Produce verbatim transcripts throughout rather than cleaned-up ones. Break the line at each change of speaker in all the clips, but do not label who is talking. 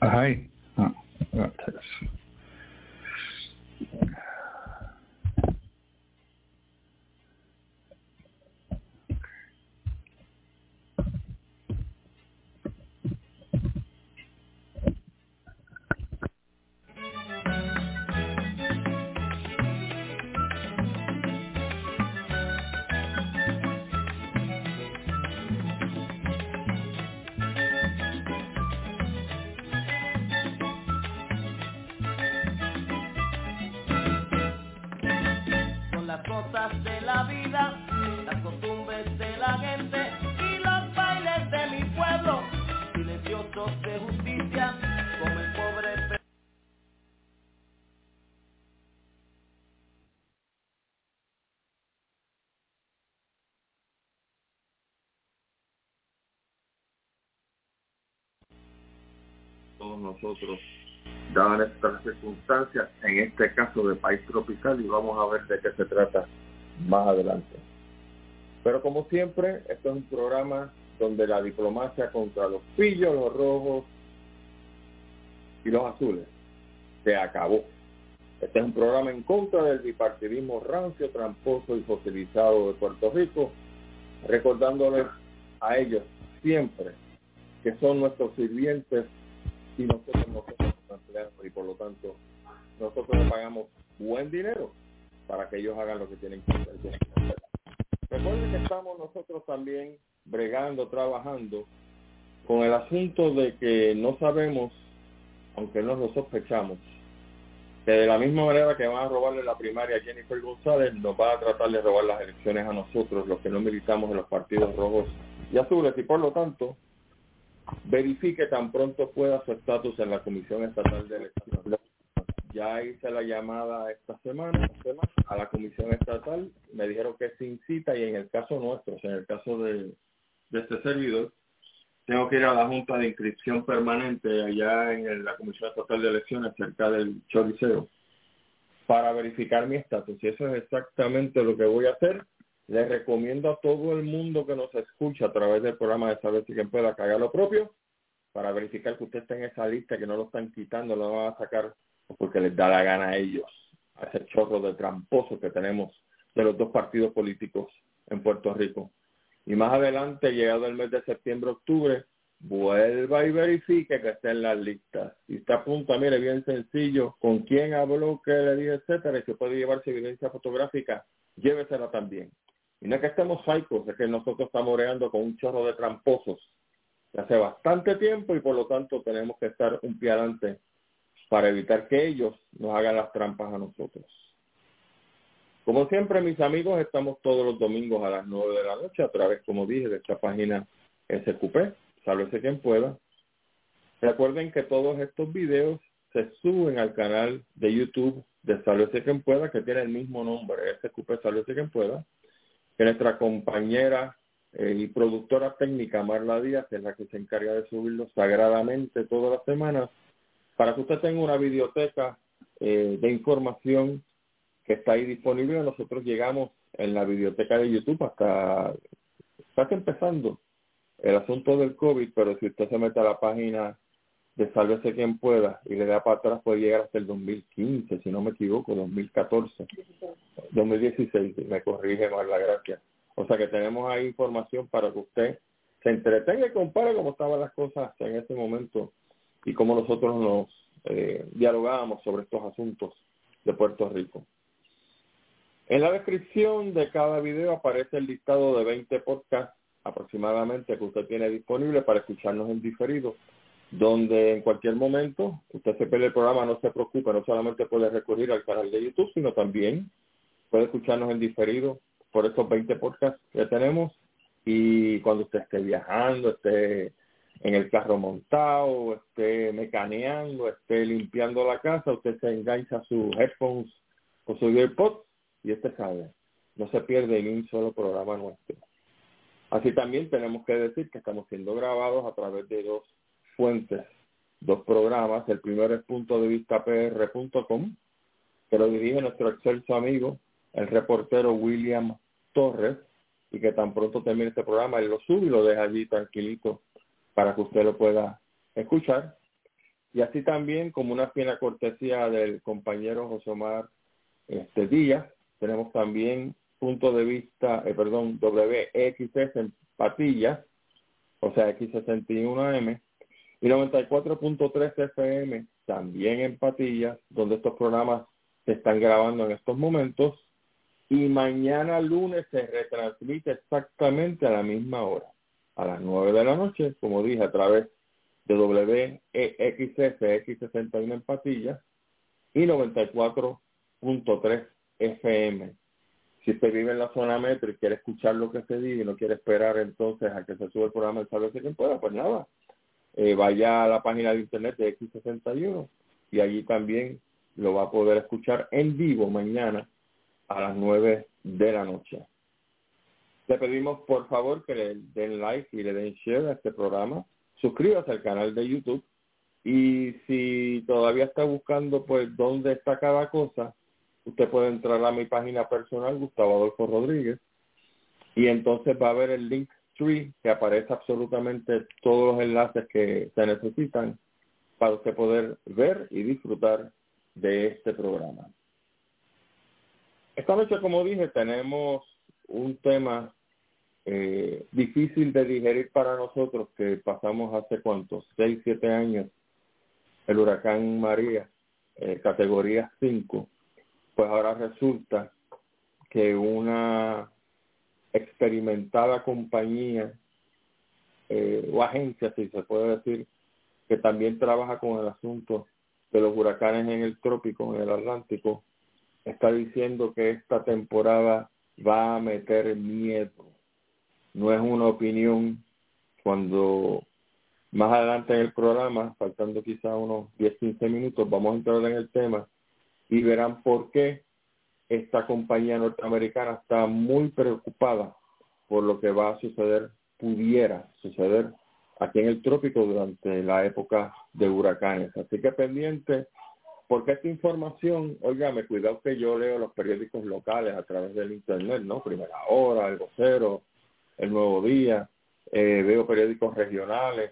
Hi. Oh, got this.
De la vida, las costumbres de la gente y los bailes de mi pueblo, silenciosos de justicia, como el pobre pe-
todos nosotros, dadas estas circunstancias, en este caso de país tropical, y vamos a ver de qué se trata más adelante. Pero como siempre, esto es un programa donde la diplomacia contra los pillos, los rojos y los azules se acabó. Este es un programa en contra del bipartidismo rancio, tramposo y fosilizado de Puerto Rico, recordándoles a ellos siempre que son nuestros sirvientes y nosotros no somos empleados, y por lo tanto nosotros les pagamos buen dinero para que ellos hagan lo que tienen que hacer. Recuerden que estamos nosotros también bregando, trabajando con el asunto de que no sabemos, aunque no lo sospechamos, que de la misma manera que van a robarle la primaria a Jennifer González, nos va a tratar de robar las elecciones a nosotros, los que no militamos en los partidos rojos y azules, y por lo tanto verifique tan pronto pueda su estatus en la Comisión Estatal de Elecciones. Ya hice la llamada esta semana a la Comisión Estatal, me dijeron que sin cita, y en el caso nuestro, en el caso de, de este servidor, tengo que ir a la Junta de Inscripción Permanente allá en el, la Comisión Estatal de Elecciones, cerca del Choliseo, para verificar mi estatus. Y eso es exactamente lo que voy a hacer. Les recomiendo a todo el mundo que nos escucha a través del programa de Saber Si Quien Pueda que haga lo propio, para verificar que usted está en esa lista, que no lo están quitando, lo van a sacar porque les da la gana a ellos, a ese chorro de tramposos que tenemos de los dos partidos políticos en Puerto Rico. Y más adelante, llegado el mes de septiembre, octubre, vuelva y verifique que esté en las listas. Y está a punto, mire, bien sencillo, con quién habló, qué le dije, etcétera, y se puede llevarse evidencia fotográfica, llévesela también. Y no es que estemos psicos, es que nosotros estamos bregando con un chorro de tramposos de hace bastante tiempo, y por lo tanto tenemos que estar un pie adelante para evitar que ellos nos hagan las trampas a nosotros. Como siempre, mis amigos, estamos todos los domingos a las nueve de la noche a través, como dije, de esta página S Q P, sálvese quien pueda. Recuerden que todos estos videos se suben al canal de YouTube de Sálvese quien pueda, que tiene el mismo nombre, S Q P, sálvese quien pueda, que nuestra compañera eh, y productora técnica, Marla Díaz, es la que se encarga de subirlos sagradamente todas las semanas, para que usted tenga una biblioteca eh, de información que está ahí disponible. Nosotros llegamos en la biblioteca de YouTube hasta casi empezando el asunto del COVID, pero si usted se mete a la página de Sálvese Quien Pueda y le da para atrás, puede llegar hasta el dos mil quince, si no me equivoco, dos mil catorce, dos mil dieciséis, me corrige Marla, gracias. O sea que tenemos ahí información para que usted se entretenga y compare cómo estaban las cosas en ese momento y cómo nosotros nos eh, dialogábamos sobre estos asuntos de Puerto Rico. En la descripción de cada video aparece el listado de veinte podcasts aproximadamente que usted tiene disponible para escucharnos en diferido, donde en cualquier momento usted se pierde el programa, no se preocupe, no solamente puede recurrir al canal de YouTube, sino también puede escucharnos en diferido por estos veinte podcasts que tenemos, y cuando usted esté viajando, esté en el carro montado, esté mecaneando, esté limpiando la casa, usted se engancha sus headphones o su AirPods y usted sabe, no se pierde ni un solo programa nuestro. Así también tenemos que decir que estamos siendo grabados a través de dos fuentes, dos programas. El primero es punto de vista p r punto com, que lo dirige nuestro excelso amigo, el reportero William Torres, y que tan pronto termine este programa, él lo sube y lo deja allí tranquilito para que usted lo pueda escuchar. Y así también, como una fina cortesía del compañero José Omar este, Díaz, tenemos también punto de vista, eh, perdón, W X S en Patillas, o sea, X sesenta y uno A M, y noventa y cuatro punto tres F M también en Patillas, donde estos programas se están grabando en estos momentos, y mañana lunes se retransmite exactamente a la misma hora, a las nueve de la noche, como dije, a través de W X S X sesenta y uno en Patillas y noventa y cuatro punto tres F M. Si usted vive en la zona metro y quiere escuchar lo que se dice y no quiere esperar entonces a que se suba el programa el sábado quien pueda, pues nada, eh, vaya a la página de internet de X sesenta y uno y allí también lo va a poder escuchar en vivo mañana a las nueve de la noche. Le pedimos por favor que le den like y le den share a este programa. Suscríbase al canal de YouTube y si todavía está buscando pues dónde está cada cosa, usted puede entrar a mi página personal, Gustavo Adolfo Rodríguez, y entonces va a ver el link tree que aparece absolutamente todos los enlaces que se necesitan para usted poder ver y disfrutar de este programa. Esta noche, como dije, tenemos un tema Eh, difícil de digerir para nosotros, que pasamos hace cuántos, seis, siete años, el huracán María, eh, categoría cinco, pues ahora resulta que una experimentada compañía eh, o agencia, si se puede decir, que también trabaja con el asunto de los huracanes en el trópico, en el Atlántico, está diciendo que esta temporada va a meter miedo. No es una opinión. Cuando más adelante en el programa, faltando quizá unos diez, quince minutos, vamos a entrar en el tema y verán por qué esta compañía norteamericana está muy preocupada por lo que va a suceder, pudiera suceder aquí en el trópico durante la época de huracanes. Así que pendiente, porque esta información, óigame, cuidado que yo leo los periódicos locales a través del internet, ¿no? Primera Hora, El Vocero, El Nuevo Día, eh, veo periódicos regionales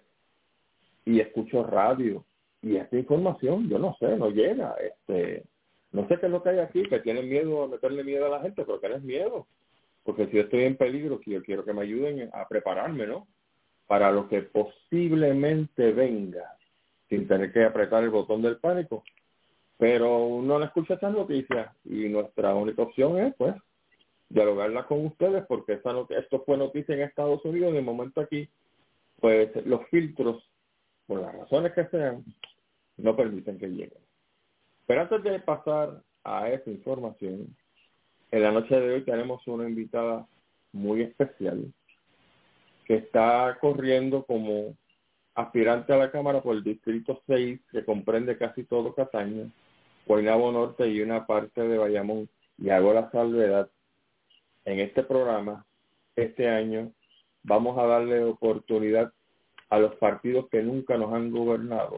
y escucho radio, y esta información, yo no sé, no llega. Este, no sé qué es lo que hay aquí, que tienen miedo a meterle miedo a la gente, pero que no es miedo, porque si yo estoy en peligro, que yo quiero que me ayuden a prepararme, ¿no? Para lo que posiblemente venga, sin tener que apretar el botón del pánico. Pero uno no escucha estas noticias y nuestra única opción es, pues, dialogarla con ustedes, porque esta not- esto fue noticia en Estados Unidos, de momento aquí, pues los filtros, por las razones que sean, no permiten que lleguen. Pero antes de pasar a esa información, en la noche de hoy tenemos una invitada muy especial que está corriendo como aspirante a la Cámara por el Distrito seis, que comprende casi todo Cataño, Guaynabo Norte y una parte de Bayamón. Y hago la salvedad, en este programa, este año, vamos a darle oportunidad a los partidos que nunca nos han gobernado.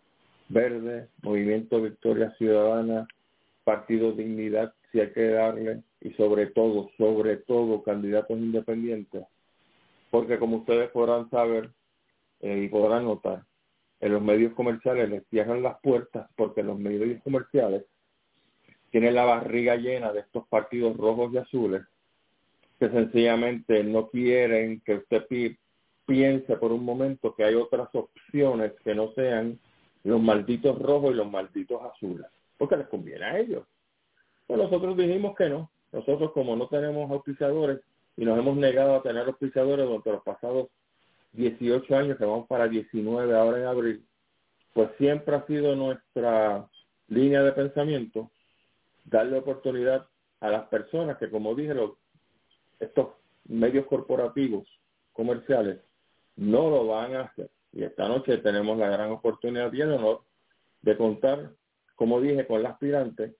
Verde, Movimiento Victoria Ciudadana, Partido Dignidad, si hay que darle, y sobre todo, sobre todo, candidatos independientes. Porque como ustedes podrán saber eh, y podrán notar, en los medios comerciales les cierran las puertas, porque los medios comerciales tienen la barriga llena de estos partidos rojos y azules, que sencillamente no quieren que usted pi- piense por un momento que hay otras opciones que no sean los malditos rojos y los malditos azules, porque les conviene a ellos. Pues nosotros dijimos que no. Nosotros, como no tenemos auspiciadores y nos hemos negado a tener auspiciadores durante los pasados dieciocho años, que vamos para diecinueve ahora en abril, pues siempre ha sido nuestra línea de pensamiento darle oportunidad a las personas que, como dije, los estos medios corporativos comerciales no lo van a hacer. Y esta noche tenemos la gran oportunidad y el honor de contar, como dije, con la aspirante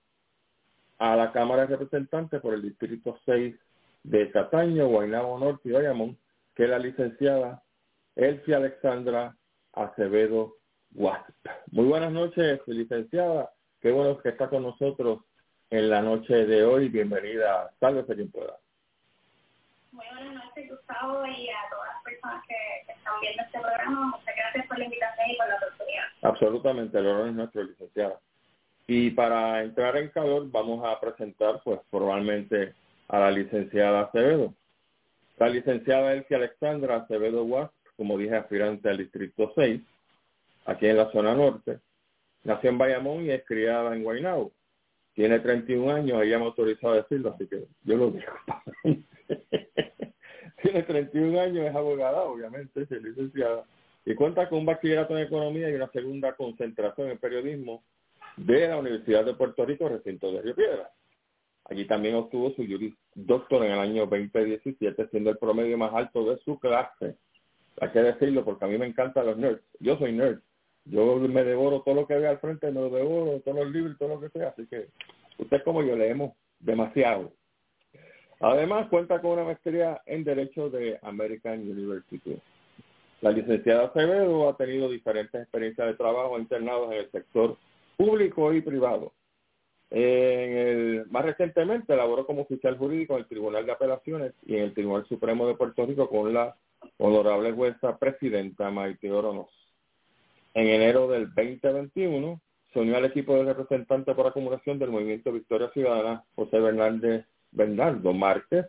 a la Cámara de Representantes por el Distrito seis de Cataño, Guaynabo Norte y Bayamón, que es la licenciada Elsie Alexandra Acevedo Wasp. Muy buenas noches, licenciada. Qué bueno que está con nosotros en la noche de hoy. Bienvenida. Sálvese quien pueda.
Muy buenas noches, Gustavo, y a todas las personas que, que están viendo este programa. Muchas gracias por la invitación y por la oportunidad.
Absolutamente, el honor es nuestro, licenciada. Y para entrar en calor vamos a presentar pues formalmente a la licenciada Acevedo. La licenciada Elsie Alexandra Acevedo Guas, como dije, aspirante al Distrito seis, aquí en la zona norte. Nació en Bayamón y es criada en Guaynabo. Tiene treinta y un años, ella me ha autorizado a decirlo, así que yo lo digo. Tiene treinta y un años, es abogada, obviamente, es licenciada, y cuenta con un bachillerato en Economía y una segunda concentración en Periodismo de la Universidad de Puerto Rico, recinto de Río Piedras. Allí también obtuvo su juris doctor en el año veinte diecisiete, siendo el promedio más alto de su clase. Hay que decirlo porque a mí me encantan los nerds. Yo soy nerd. Yo me devoro todo lo que veo al frente, me lo devoro, todos los libros, todo lo que sea. Así que usted como yo leemos demasiado. Además, cuenta con una maestría en Derecho de American University. La licenciada Acevedo ha tenido diferentes experiencias de trabajo internados en el sector público y privado. En el, más recientemente laboró como oficial jurídico en el Tribunal de Apelaciones y en el Tribunal Supremo de Puerto Rico con la honorable jueza presidenta Maite Oronos. En enero del veinte veintiuno se unió al equipo de representantes por acumulación del Movimiento Victoria Ciudadana, José Bernardo, Bernardo Márquez,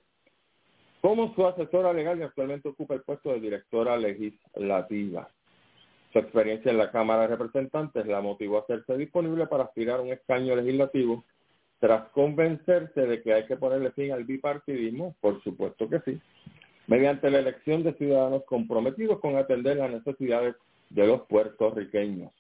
como su asesora legal y actualmente ocupa el puesto de directora legislativa. Su experiencia en la Cámara de Representantes la motivó a hacerse disponible para aspirar a un escaño legislativo tras convencerse de que hay que ponerle fin al bipartidismo, por supuesto que sí, mediante la elección de ciudadanos comprometidos con atender las necesidades de los puertorriqueños.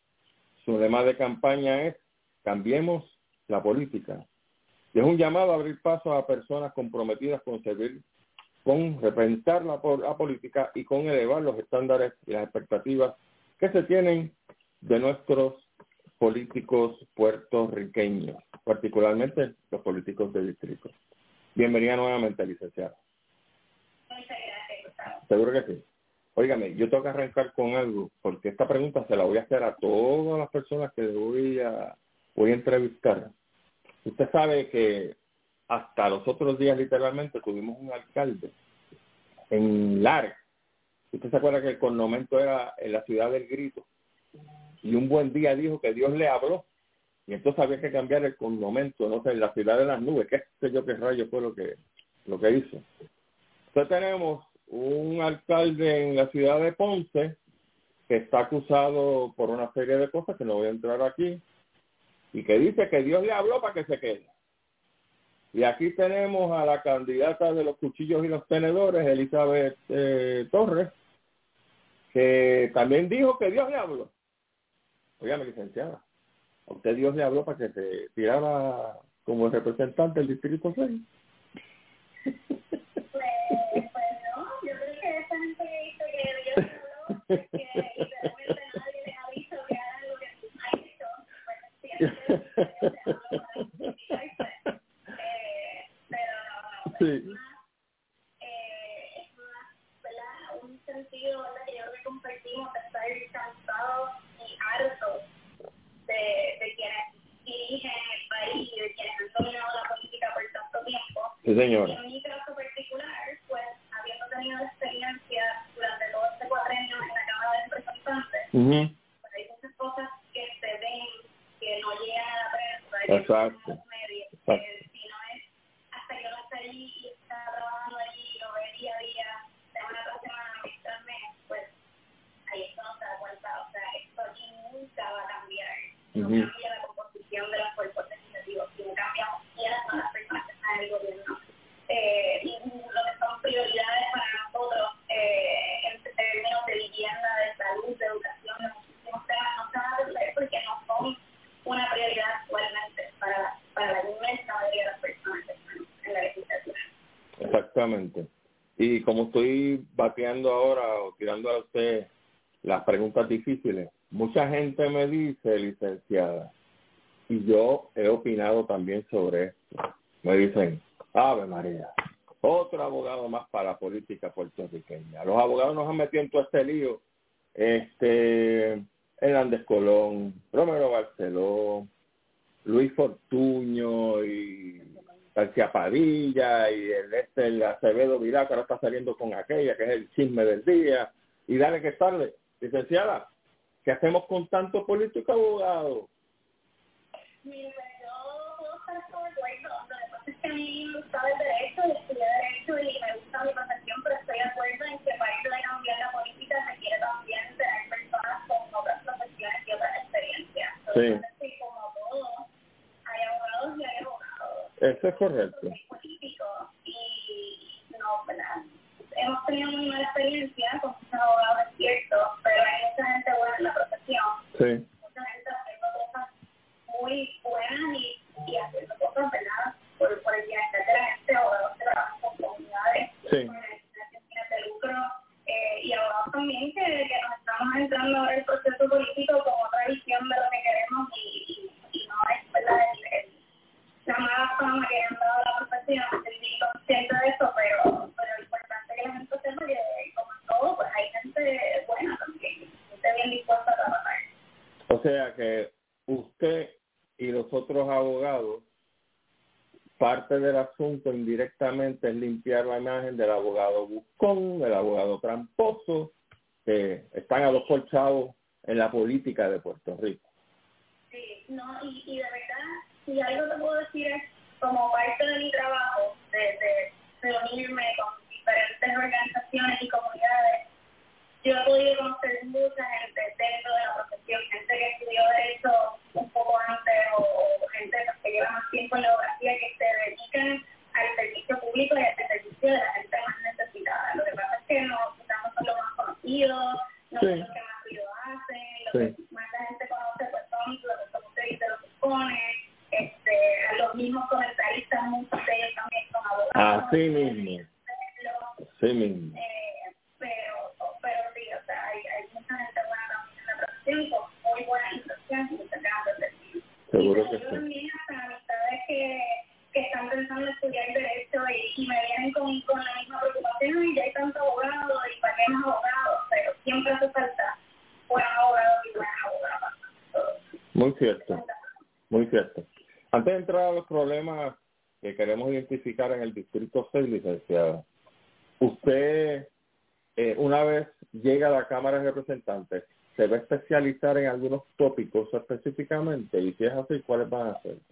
Su lema de campaña es «Cambiemos la política». Y es un llamado a abrir paso a personas comprometidas con servir, con repensar la, la política y con elevar los estándares y las expectativas que se tienen de nuestros políticos puertorriqueños, particularmente los políticos de distrito. Bienvenida nuevamente, licenciada.
Muchas gracias, Gustavo.
Seguro que sí. Óigame, yo tengo que arrancar con algo, porque esta pregunta se la voy a hacer a todas las personas que voy a, voy a entrevistar. Usted sabe que hasta los otros días, literalmente, tuvimos un alcalde en Lares. Usted se acuerda que el connomento era en la ciudad del grito. Y un buen día dijo que Dios le habló. Y entonces había que cambiar el connomento, no sé, en la ciudad de las nubes. ¿Qué sé yo qué rayo fue lo que, lo que hizo? Entonces tenemos un alcalde en la ciudad de Ponce que está acusado por una serie de cosas que no voy a entrar aquí y que dice que Dios le habló para que se quede. Y aquí tenemos a la candidata de los cuchillos y los tenedores, Elizabeth eh, Torres, que también dijo que Dios le habló. Óigame, licenciada, a usted Dios le habló para que se tirara como representante del Distrito seis.
Pues, pues no, yo creo que esa gente que dice que Dios habló, que literalmente nadie les ha visto que hagan lo que ha hecho, pues entienden que Dios les habló para justificarse. Eh, pero no, no,
Sí.
es más, eh, es más, ¿verdad? Un sentido, ¿verdad? Que yo creo que compartimos de estar cansados y hartos de, de quienes dirigen el país y de quienes han dominado la política por tanto tiempo.
Sí, señora.
En mi caso particular, pues, habiendo tenido experiencia durante todo este cuatrenio en la Cámara de Representantes,
Uh-huh.
pues hay muchas cosas que se ven, que no llegan a la prensa, que
Exacto.
no son los medios,
Exacto.
que si no es hasta que uno está allí y está trabajando allí y lo ve día a día, semana tras semana, mes tras mes, pues ahí esto no se da cuenta. O sea, esto aquí nunca va a cambiar. No
Uh-huh.
cambia la composición de los cuerpos legislativos, si no cambiamos quiénes son las personas que están en el gobierno. Eh, y lo que son prioridades para nosotros eh, en términos de vivienda, de salud, de educación, de muchísimos temas, no se van a resolver porque no son una prioridad actualmente para, para la inmensa mayoría de las personas que están en la legislatura.
Exactamente. Y como estoy bateando ahora o tirando a usted las preguntas difíciles, mucha gente me dice, licenciada, y yo he opinado también sobre esto, me dicen, Ave María, otro abogado más para la política puertorriqueña. Los abogados nos han metido en todo este lío, este, Hernández Colón, Romero Barceló, Luis Fortuño y García Padilla y el este el Acevedo Vidal, que ahora está saliendo con aquella, que es el chisme del día, y dale que tarde. Licenciada, ¿qué hacemos con tanto político abogado?
Mira, yo puedo estar de acuerdo. Lo que pasa es que a mí me gusta el derecho, y estudié derecho y me gusta mi profesión, pero estoy de acuerdo en que para ir de cambiar la política requiere también tener personas con otras profesiones y otras experiencias. Entonces,
Sí.
sí, como todo, hay abogados y hay abogados.
Eso es correcto.
Soy político y no, ¿verdad? Hemos tenido muy mala experiencia con muchos abogados, es cierto, pero hay mucha gente buena en la profesión.
Sí.
Mucha gente haciendo cosas muy buenas y, y haciendo cosas, ¿verdad? Por, por el bienestar de la gente, abogados que trabajan con comunidades,
Sí.
con organizaciones fines de lucro, eh, y abogados también que, que nos estamos entrando ahora en el proceso político con otra visión de lo que queremos y, y, y no es, ¿verdad? El, el, la mala fama que han dado a la profesión, estoy bien consciente de eso, pero, pero lo importante es que la gente sepa que, como en todo, pues hay gente buena también, gente bien dispuesta a trabajar.
O sea que usted y los otros abogados, parte del asunto indirectamente es limpiar la imagen del abogado buscón, del abogado tramposo, que están acolchados en la política de Puerto Rico.
Sí, no, y, y de verdad, si algo te puedo decir es, como parte de mi trabajo, de, de reunirme con diferentes organizaciones y comunidades, yo he podido conocer mucha gente dentro de la profesión, gente que estudió derecho un poco antes o, o gente que lleva más tiempo en la abogacía, que se dedican al servicio público y al servicio de la gente más necesitada. Lo que pasa es que no, quizás no son los más conocidos, no
Sí.
son los que más ruido hacen, lo
Sí.
que más la gente conoce pues son los que como usted dice, los supone, este, a los mismos comentaristas, muchos de ellos también son abogados.
Así mismo. Así mismo.
Eh, pero, pero sí, o sea, hay, hay mucha gente buena también en la profesión, con muy buenas intenciones y muchas ganas de servir.
Seguro
Y
que
yo
sí.
también hasta amistades que, que están pensando en estudiar derecho y, y me vienen con, con la misma preocupación, y ya hay tanto abogado y para qué más abogados, pero siempre hace falta buenos abogados y buenas abogadas.
Muy cierto, muy cierto. Antes de entrar a los problemas que queremos identificar en el Distrito seis, licenciada, usted, eh, una vez llega a la Cámara de Representantes, ¿se va a especializar en algunos tópicos específicamente? Y si es así, ¿cuáles van a ser?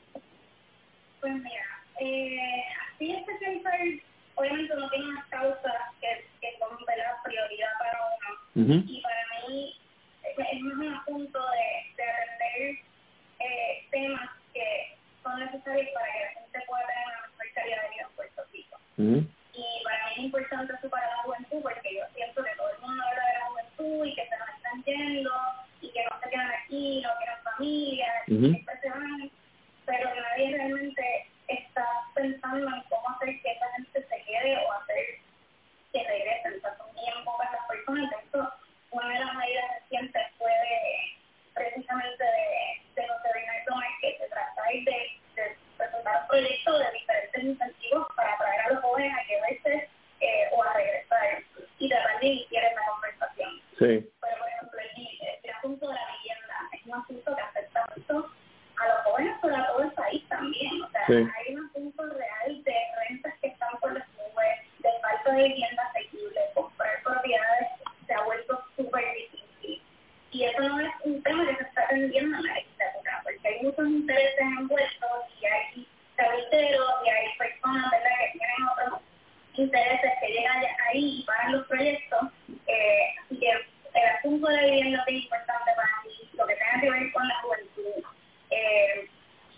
Pues mira, eh, así especializar, obviamente uno tiene unas causas que, que son de la prioridad para uno.
Uh-huh.
Y para mí es, es más un asunto de, de atender eh, temas que son necesarios para que la gente pueda tener una mejor calidad de vida en Puerto Rico.
Uh-huh.
Y para mí es importante eso para la juventud, porque yo siento que todo el mundo habla de la juventud y que se nos están yendo y que no se quedan aquí, no tienen familia,
Uh-huh.
siempre se van, pero nadie realmente está pensando en cómo hacer que esa gente se quede o hacer que regresen. O sea, son bien pocas las personas. De hecho, una de las medidas recientes fue de, precisamente de, de José Reinaldo Márquez, que se trata de, de presentar un proyecto de diferentes incentivos para atraer a los jóvenes a quedarse eh, o a regresar y tratar de iniciar esa conversación.
Sí.
Pero, por ejemplo, el, el asunto de la vivienda es un asunto que afecta mucho a los jóvenes, pero a todo el país también. O sea,
Sí.
hay un asunto real de rentas que están por las nubes, de falta de vivienda asequible, comprar propiedades se ha vuelto súper difícil. Y eso no es un tema que se está atendiendo en la legislatura, porque hay muchos intereses envueltos y hay cabilderos y hay personas, ¿verdad?, que tienen otros intereses que llegan ahí y paran los proyectos. Eh, así que el asunto de la vivienda es importante para mí, lo que tenga que ver con la juventud. Eh,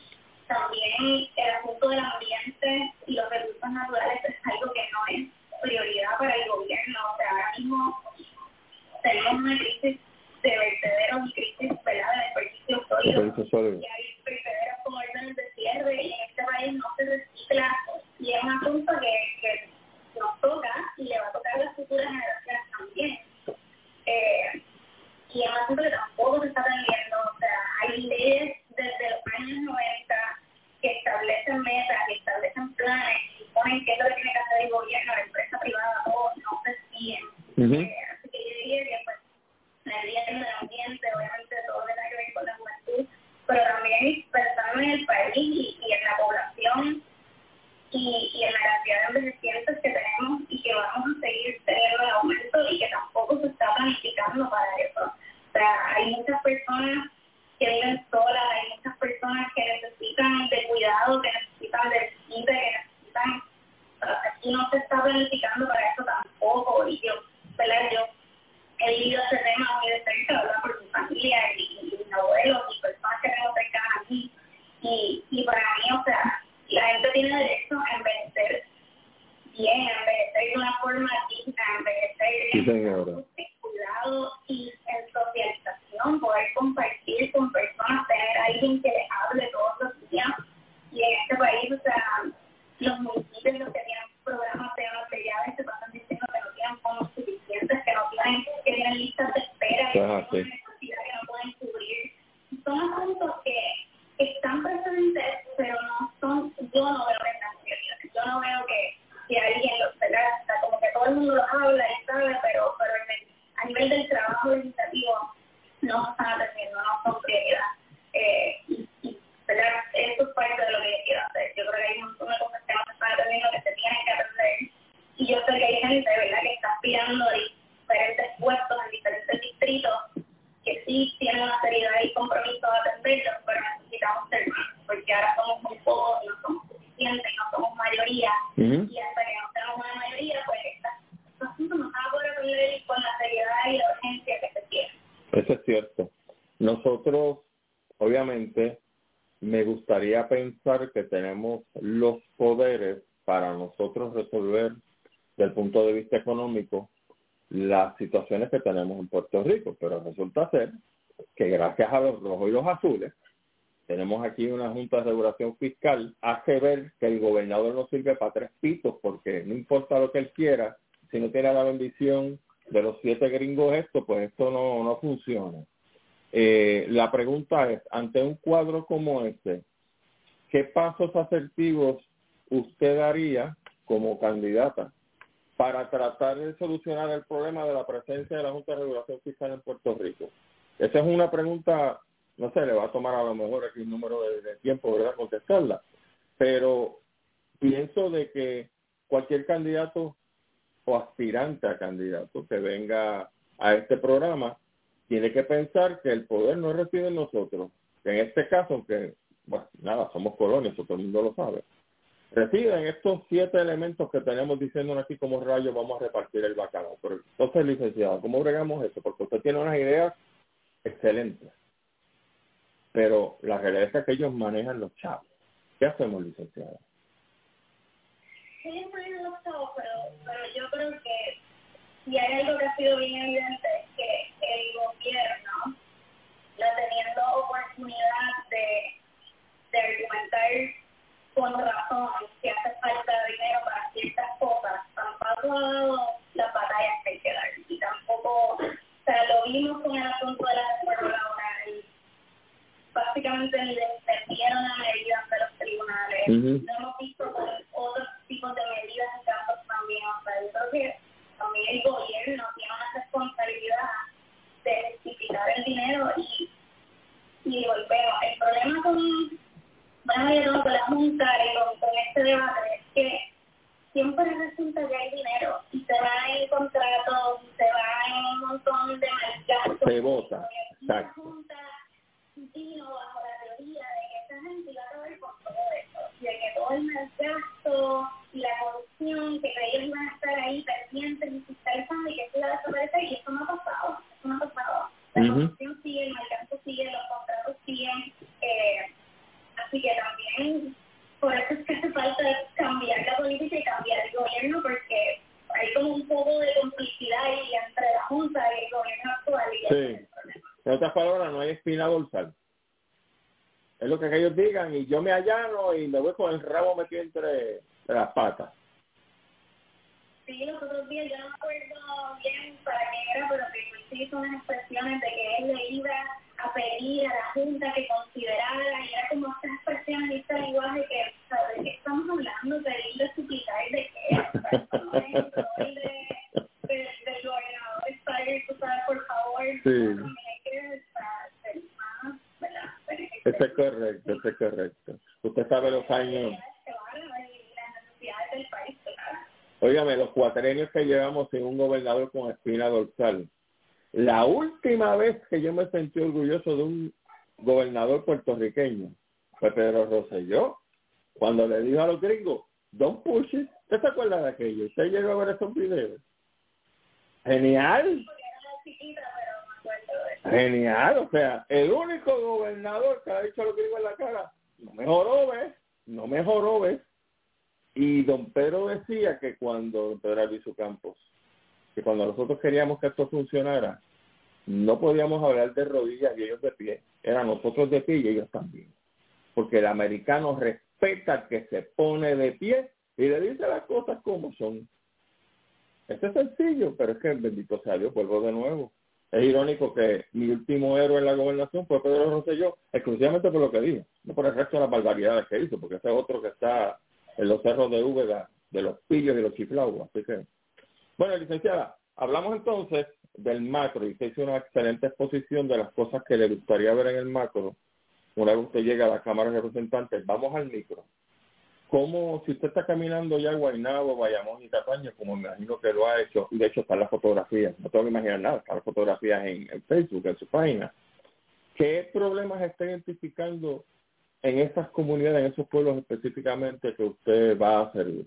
también el asunto del ambiente y los recursos naturales es algo que no es prioridad para el gobierno. O sea, ahora mismo tenemos una crisis de vertederos y crisis, ¿verdad?, de desperdicio sólido. Y hay vertederos con órdenes de cierre y en este país no se recicla. Y es un asunto que, que nos toca y le va a tocar a las futuras generaciones también. Eh, y es un asunto que tampoco se está atendiendo. O sea, hay leyes desde los años noventa que establecen metas, que establecen planes, y ponen qué es lo que tiene que hacer el gobierno, la empresa privada, todos no se siguen. Uh-huh. Eh, así que yo diría que pues la ley del ambiente, obviamente todo tiene que ver con la juventud, pero también pensando en el país y, y en la población, y, y en la cantidad de envejecientes que tenemos y que vamos a seguir teniendo en aumento y que tampoco se está planificando para eso. O sea, hay muchas personas que viven solas, hay muchas personas que necesitan de cuidado, que necesitan de visita, que necesitan, aquí no se está planificando para eso tampoco. Y yo, ¿verdad? Yo he vivido ese tema muy de cerca, ¿verdad? Por mi familia y, y mis abuelos y personas que tengo cercanas a mí. Y, y para mí, o sea, la gente tiene derecho a envejecer bien, a envejecer de una forma digna, a envejecer
sí, señora.
en cuidado y en socialización, poder compartir con personas, tener a alguien que les hable todos los días. Y en este país, o sea, los municipios, los que tienen programas de autoridades, se pasan diciendo que no tienen fondos suficientes, que no tienen, que tienen listas de espera, que
Ah,
tienen
sí.
una necesidad que no pueden cubrir. Son asuntos que están presentes, pero no son, yo no veo que están prioridades. Yo no veo que si alguien los ¿verdad? O sea, como que todo el mundo los habla y sabe, pero, pero en el, a nivel del trabajo legislativo no se están atendiendo, no son prioridad. Eh, y, y ¿verdad? Eso es parte de lo que yo quiero hacer. Yo creo que hay un montón de cosas que no se están atendiendo que se tienen que atender. Y yo sé que hay gente, ¿verdad?, que está aspirando a diferentes puestos en diferentes distritos que sí tienen una seriedad y compromiso de atenderlos, pero necesitamos ser más, porque ahora somos muy pocos, no somos suficientes, no somos mayoría, uh-huh. Y hasta que no seamos una mayoría, pues estos asuntos no van a poder atender con la seriedad y la urgencia que se quiere.
Eso es cierto. Nosotros, obviamente, me gustaría pensar que tenemos los poderes para nosotros resolver, desde el punto de vista económico, las situaciones que tenemos en Puerto Rico, pero resulta ser que gracias a los rojos y los azules, tenemos aquí una Junta de Regulación Fiscal, hace ver que el gobernador no sirve para tres pitos, porque no importa lo que él quiera, si no tiene la bendición de los siete gringos esto, pues esto no, no funciona. Eh, la pregunta es, ante un cuadro como este, ¿qué pasos asertivos usted daría como candidata para tratar de solucionar el problema de la presencia de la Junta de Regulación Fiscal en Puerto Rico? Esa es una pregunta, no sé, le va a tomar a lo mejor aquí un número de, de tiempo, ¿verdad?, contestarla, pero pienso de que cualquier candidato o aspirante a candidato que venga a este programa tiene que pensar que el poder no reside en nosotros. En este caso, aunque, bueno, nada, somos colonias, todo el mundo lo sabe, residen estos siete elementos que tenemos diciendo aquí como rayos vamos a repartir el bacalao. Pero entonces, licenciado, ¿cómo bregamos eso? Porque usted tiene unas ideas excelentes, pero la realidad es que ellos manejan los chavos. ¿Qué hacemos, licenciada?
Sí, manejan los chavos, pero, pero yo creo que si hay algo que ha sido bien evidente es que el gobierno, la teniendo oportunidad de, de argumentar con razón que hace falta dinero para ciertas cosas, tampoco ha dado las batallas que hay que dar. Y tampoco, o sea, lo vimos con el asunto de la reforma laboral. Básicamente ni defendieron la medida de los tribunales. Uh-huh. Lo hemos visto con otros tipos de medidas en casos también. O sea, yo creo que también el gobierno tiene una responsabilidad de justificar el dinero y, y volvemos. El problema con Bueno, yo tengo con la Junta y con, con este debate es que siempre resulta que hay dinero y se va en contratos, se va en un montón de malgastos.
Se vota,
exacto. La Junta vino bajo la teoría de que esta gente iba a acabar con todo esto, y de que todo el malgasto y la corrupción, que ellos iban a estar ahí pendientes y fiscalizando y que esto iba a desaparecer, y eso no ha pasado, eso no ha pasado. La uh-huh. corrupción sigue, el malgasto sigue, los contratos siguen, eh, así que también, por eso es que hace falta cambiar la política y cambiar el gobierno, porque hay como un poco de complicidad ahí entre la Junta y el gobierno actual. Y
sí. En otras palabras, no hay espina dorsal. Es lo que ellos digan, y yo me allano y me voy con el rabo metido entre las patas.
Sí, los otros días, yo no me acuerdo bien para qué era, pero que hizo unas expresiones de que él le iba a pedir a la Junta que considerara, y era como estas expresiones y este lenguaje que, ¿sabes? ¿De qué estamos hablando? Pedirle, suplicar, ¿de qué? O sea, no es el rol de, de, del gobernador, estar, tú sabes, por favor,
sí.
No, hay que ser más, ¿verdad?
Eso es correcto, eso es correcto. Usted sabe los años. Óigame, los cuatrenios que llevamos sin un gobernador con espina dorsal. La última vez que yo me sentí orgulloso de un gobernador puertorriqueño fue Pedro Rosselló, cuando le dijo a los gringos, don't push it. ¿Usted se acuerda de aquello? ¿Usted llegó a ver esos videos? Genial. Genial, o sea, el único gobernador que ha dicho a los gringos en la cara, no mejoró, ¿ves? No mejoró, ¿ves? Y don Pedro decía que cuando, don Pedro Albizu Campos, que cuando nosotros queríamos que esto funcionara, no podíamos hablar de rodillas y ellos de pie. Eran nosotros de pie y ellos también. Porque el americano respeta al que se pone de pie y le dice las cosas como son. Esto es sencillo, pero es que bendito sea Dios, vuelvo de nuevo. Es irónico que mi último héroe en la gobernación fue Pedro Rosselló, exclusivamente por lo que dijo, no por el resto de las barbaridades que hizo, porque ese es otro que está en los cerros de Úbeda, de los pillos y los chiflaguas. Así que, bueno, licenciada, hablamos entonces del macro y se hizo una excelente exposición de las cosas que le gustaría ver en el macro. Una vez usted llega a la Cámara de Representantes, vamos al micro. Como si usted está caminando ya a Guaynabo, Bayamón y Cataño, como me imagino que lo ha hecho, y de hecho están las fotografías, no tengo que imaginar nada, están las fotografías en, en Facebook, en su página. ¿Qué problemas está identificando en esas comunidades, en esos pueblos específicamente que usted va a servir?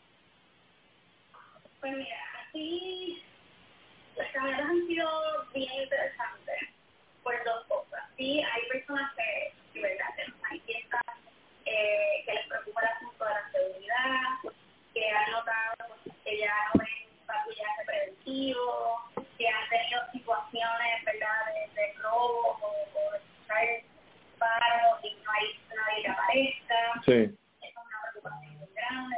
Pues mira, aquí las caminatas han sido bien interesantes por dos cosas. Sí, hay personas que, de verdad, que nos manifiestan eh, que les preocupa el asunto de la seguridad, que han notado que ya no ven patrullaje preventivo, que han tenido situaciones, ¿verdad?, de, de robo o, o de buscar paros y no hay nadie que aparezca. Sí. Eso es una preocupación muy grande.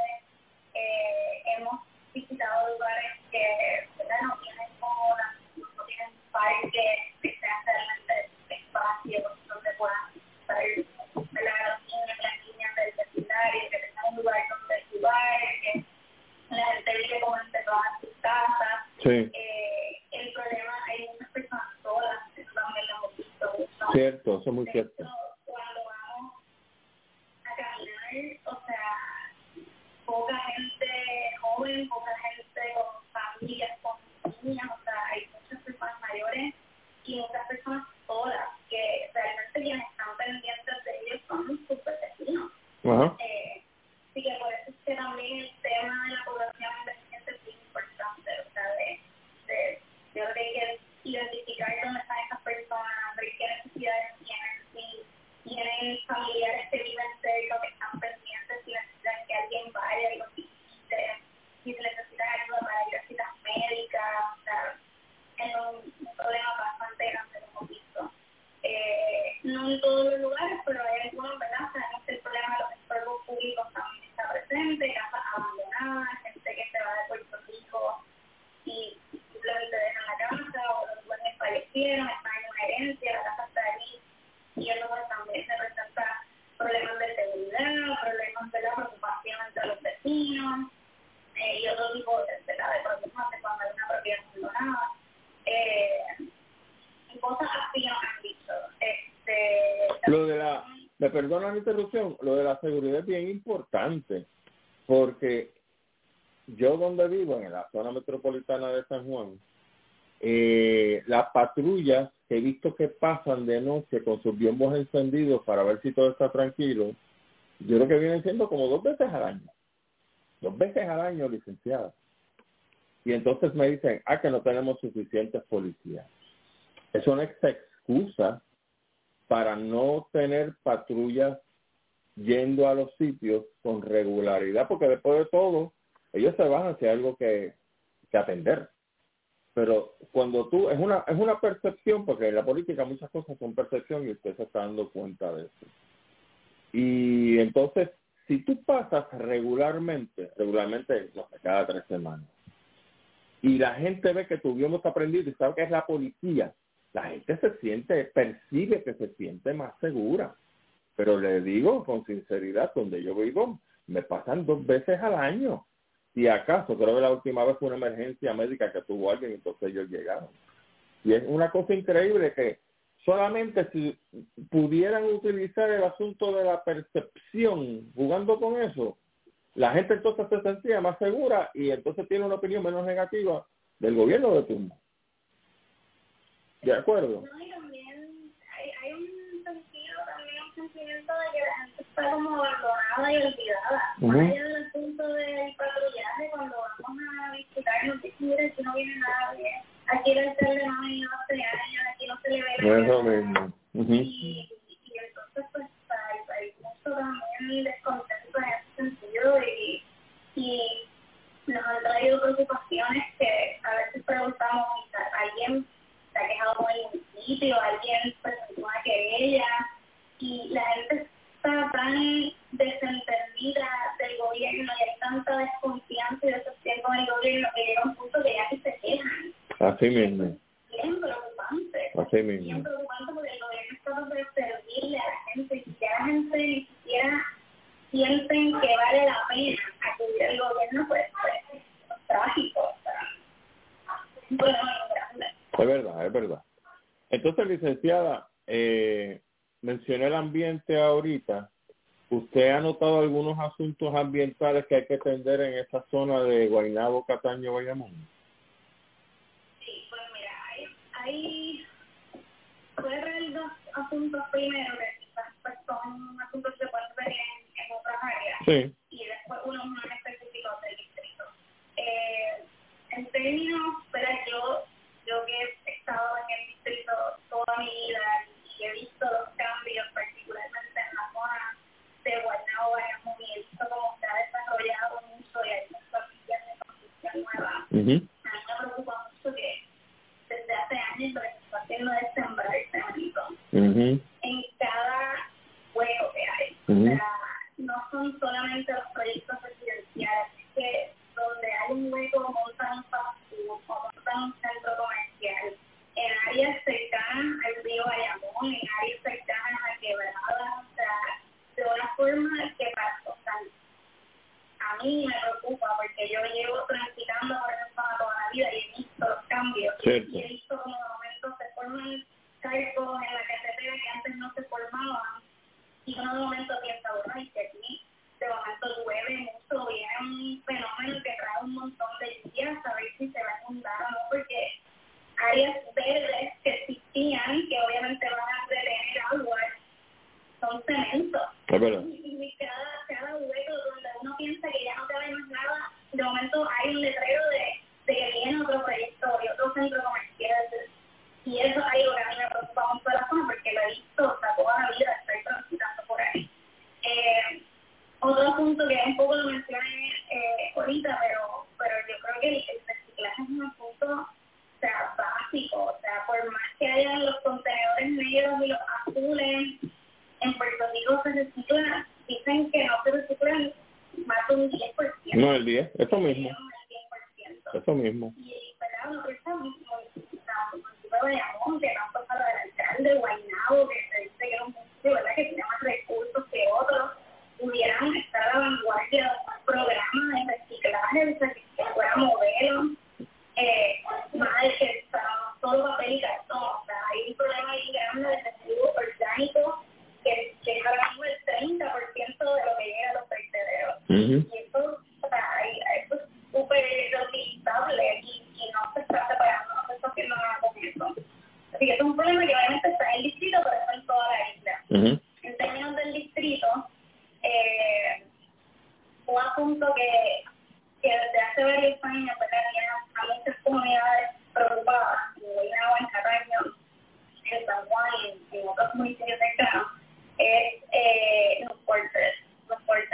Eh, hemos visitado lugares que, ¿verdad?, no tienen como no tienen parques que sean realmente espacios donde puedan estar, ¿verdad?, los niños y las niñas del vecindario, que tengan un lugar donde jugar, que la gente vive como encerrada en sus casas. Sí. Eh, el problema, hay muchas personas solas, eso también lo hemos visto mucho.
Cierto, eso es muy cierto.
Cuando vamos a caminar, o sea, poca gente joven, poca gente con familias, con niñas, o sea, hay muchas personas mayores y muchas personas solas que realmente quienes están pendientes de ellos son sus vecinos. Uh-huh. Eh, así que por eso es que también el tema de la población envejeciente es muy importante, o sea, de, de, yo creo que hay que identificar dónde están esas personas, ver qué necesidades tienen, si tienen familiares que viven cerca, que están pendientes, si necesitan que alguien vaya y los visite, si se necesitan ayuda para ir a citas médicas, o sea, es un, un problema bastante grande, lo hemos visto. Eh, no en todos los lugares, pero hay algunos, ¿verdad? Sabemos que el problema de los enfermos públicos también está presente, casas abandonadas, gente que se va de Puerto Rico y simplemente dejan la casa, o los dueños fallecieron, están en una herencia, la casa está ahí, y eso pues también se presenta problemas de seguridad, problemas de la preocupación entre los vecinos, eh, y otro tipo de, de, de problemas de cuando hay una propiedad abandonada. Eh, y cosas así nos han dicho. Este,
lo de la, me perdona la interrupción, lo de la seguridad es bien importante, porque yo donde vivo, en la zona metropolitana de San Juan, eh, las patrullas que he visto que pasan de noche con sus biombos encendidos para ver si todo está tranquilo, yo creo que vienen siendo como dos veces al año. Dos veces al año, licenciada. Y entonces me dicen, ah, que no tenemos suficientes policías. Es una excusa para no tener patrullas yendo a los sitios con regularidad, porque después de todo, ellos se bajan si hay algo que, que atender. Pero cuando tú, es una es una percepción, porque en la política muchas cosas son percepción y usted se está dando cuenta de eso. Y entonces, si tú pasas regularmente, regularmente, no sé, cada tres semanas, y la gente ve que tu biombo está prendido y sabe que es la policía, la gente se siente, percibe que se siente más segura. Pero le digo con sinceridad, donde yo vivo, me pasan dos veces al año. Si acaso, creo que la última vez fue una emergencia médica que tuvo alguien, entonces ellos llegaron. Y es una cosa increíble que solamente si pudieran utilizar el asunto de la percepción, jugando con eso, la gente entonces se sentía más segura y entonces tiene una opinión menos negativa del gobierno de turno. ¿De acuerdo?
No, y también hay, hay un sentido, también un sentimiento de que la gente está como abandonada y olvidada. Uh-huh. Más allá del punto del patrullaje, cuando vamos a visitar, nos dicen, mira, aquí no viene nadie, aquí el alcalde no ha venido hace años, aquí no se le ve
la Eso mismo. Uh-huh.
y, y entonces, pues, hay, hay mucho también descontento en ese sentido y, y nos han traído preocupaciones que a veces preguntamos, ¿alguien se ha quejado con el municipio? ¿Alguien presentó una querella? Y la gente está tan desentendida del gobierno y hay tanta desconfianza y decepción con el gobierno que llega un punto que ya ni se quejan.
Así mismo.
Bien preocupante.
Así mismo.
Bien preocupante porque el gobierno está para servirle a la gente y ya la gente ni siquiera sienten que vale la pena acudir al gobierno, pues, pues es trágico. O sea, bueno, grande.
Es verdad, es verdad. Entonces, licenciada, eh, mencioné el ambiente ahorita. ¿Usted ha notado algunos asuntos ambientales que hay que atender en esta zona de Guaynabo, Cataño, Bayamón?
Sí, pues mira, hay, hay puede haber dos asuntos primero que quizás pues, son asuntos que se pueden ver en, en otras áreas.
Sí.
Y después unos más específicos del distrito. Eh, en términos, pero yo, yo que he estado en el distrito toda mi vida y he visto los cambios, particularmente en la zona de Guaynabo, Bayamón, y he visto cómo se ha desarrollado mucho y hay muchas vías de construcción nueva. Uh-huh. A mí me preocupa mucho que desde hace años lo que se está haciendo es sembrar el cemento uh-huh. en cada hueco que hay. Uh-huh. O sea, no son solamente los proyectos residenciales, es que donde hay un hueco montan un fast food o montan un centro comercial en áreas cercanas al río Bayamón, en áreas cercanas a Quebrada, o sea, de una forma que para, o sea, a mí me preocupa porque yo llevo transitando por esa zona toda la vida y he visto los cambios. Cierto. Y he visto como de momento se forman charcos en la carretera que antes no se formaban y uno de momento piensa, bueno, y que aquí de momento llueve mucho, viene un fenómeno que trae un montón de lluvias, a ver si se va a inundar o no, porque áreas verdes que existían, que obviamente van a retener agua, son cemento.
Es verdad.
Y, y cada, cada hueco donde uno piensa que ya no cabe más nada, de momento hay un letrero de, de que viene otro proyecto y otro centro comercial. Y eso es algo que a mí me preocupa mucho de la zona porque lo he visto, o sea, toda la vida estoy transitando por ahí. Eh, otro punto que un poco lo mencioné eh, ahorita, pero pero yo creo que el, el reciclaje es un asunto, o sea, básico. O sea, por más que hayan los contenedores negros y los azules, en Puerto Rico se reciclan, dicen que no se reciclan más de un diez por ciento.
No, el diez, eso mismo.
El diez por ciento.
Eso mismo.
Y, ¿verdad? Lo que está mismo, el municipio de Bayamón, que tanto para el alcalde, Guaynabo, que se dice que es un municipio, ¿verdad?, que tiene más recursos que otros, pudieran estar a la vanguardia de un programa de reciclaje, de que fuera modelo, eh, más de que o sea, no solo papel y cartón. O sea, hay un problema bien grande de residuos orgánicos que, que es ahora mismo el treinta por ciento de lo que llega a los vertederos. Uh-huh. Y eso, o sea, hay, eso es súper reutilizable y, y no se está separando, no se está haciendo nada con eso. Así que es un problema que obviamente está en el distrito, pero está en toda la isla. Uh-huh. En términos del distrito, eh, un asunto que, que desde hace varios años, ¿verdad?, tiene a muchas comunidades preocupadas, en Guaynabo, en Cataño, en San Juan y en otros municipios cercanos, es eh, los puertos. Los puertos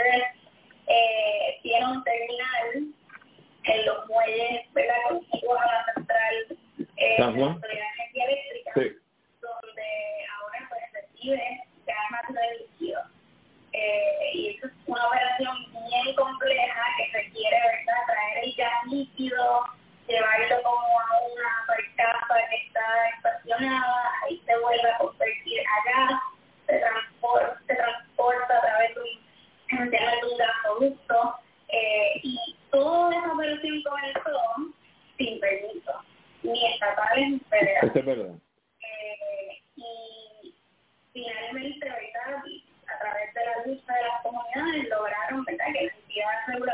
eh, tienen un terminal en los muelles, ¿verdad?, contiguos a la central eh, de la Autoridad de Energía Eléctrica, sí, donde ahora pues recibe gas natural líquido. Eh, y eso es una operación bien compleja que requiere, ¿verdad?, traer el gas líquido, llevarlo como a una barcaza que está estacionada, ahí se vuelve a convertir a gas, se transporta, se transporta a través de un, de un gasoducto, eh, y toda esa operación comenzó sin permiso, ni estatales ni federales.
Eso es verdad.
Eh, y finalmente, ¿verdad?, a través de la lucha de las comunidades lograron, ¿verdad?, que la entidad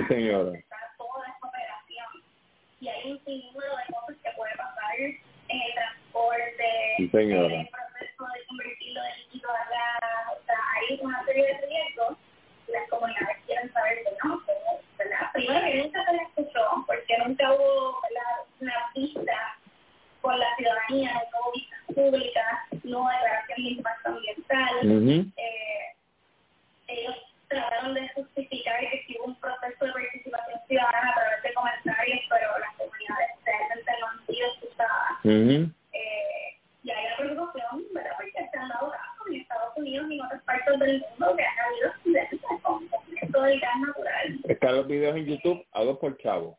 señora.
Está toda esta operación. Y hay un sinnúmero de cosas que puede pasar en el transporte,
sí, señora.
en el proceso de convertirlo de líquido a gas. O sea, hay una serie de riesgos y las comunidades quieren saber que no, como, ¿verdad? Primero que nunca se les escuchó, porque nunca hubo, ¿verdad?, una vista con la ciudadanía, no hubo vistas públicas, no declaración de impacto ambiental.
Uh-huh.
Eh, ellos trataron de justificar que sí hubo un proceso de participación ciudadana a través de comentarios, pero las comunidades realmente no han sido escuchadas.
Uh-huh.
Eh, y hay una preocupación, ¿verdad?, porque se han dado casos en Estados Unidos y en otras partes del mundo que han habido accidentes con esto del gas natural.
Están los videos en YouTube, hago por chavo.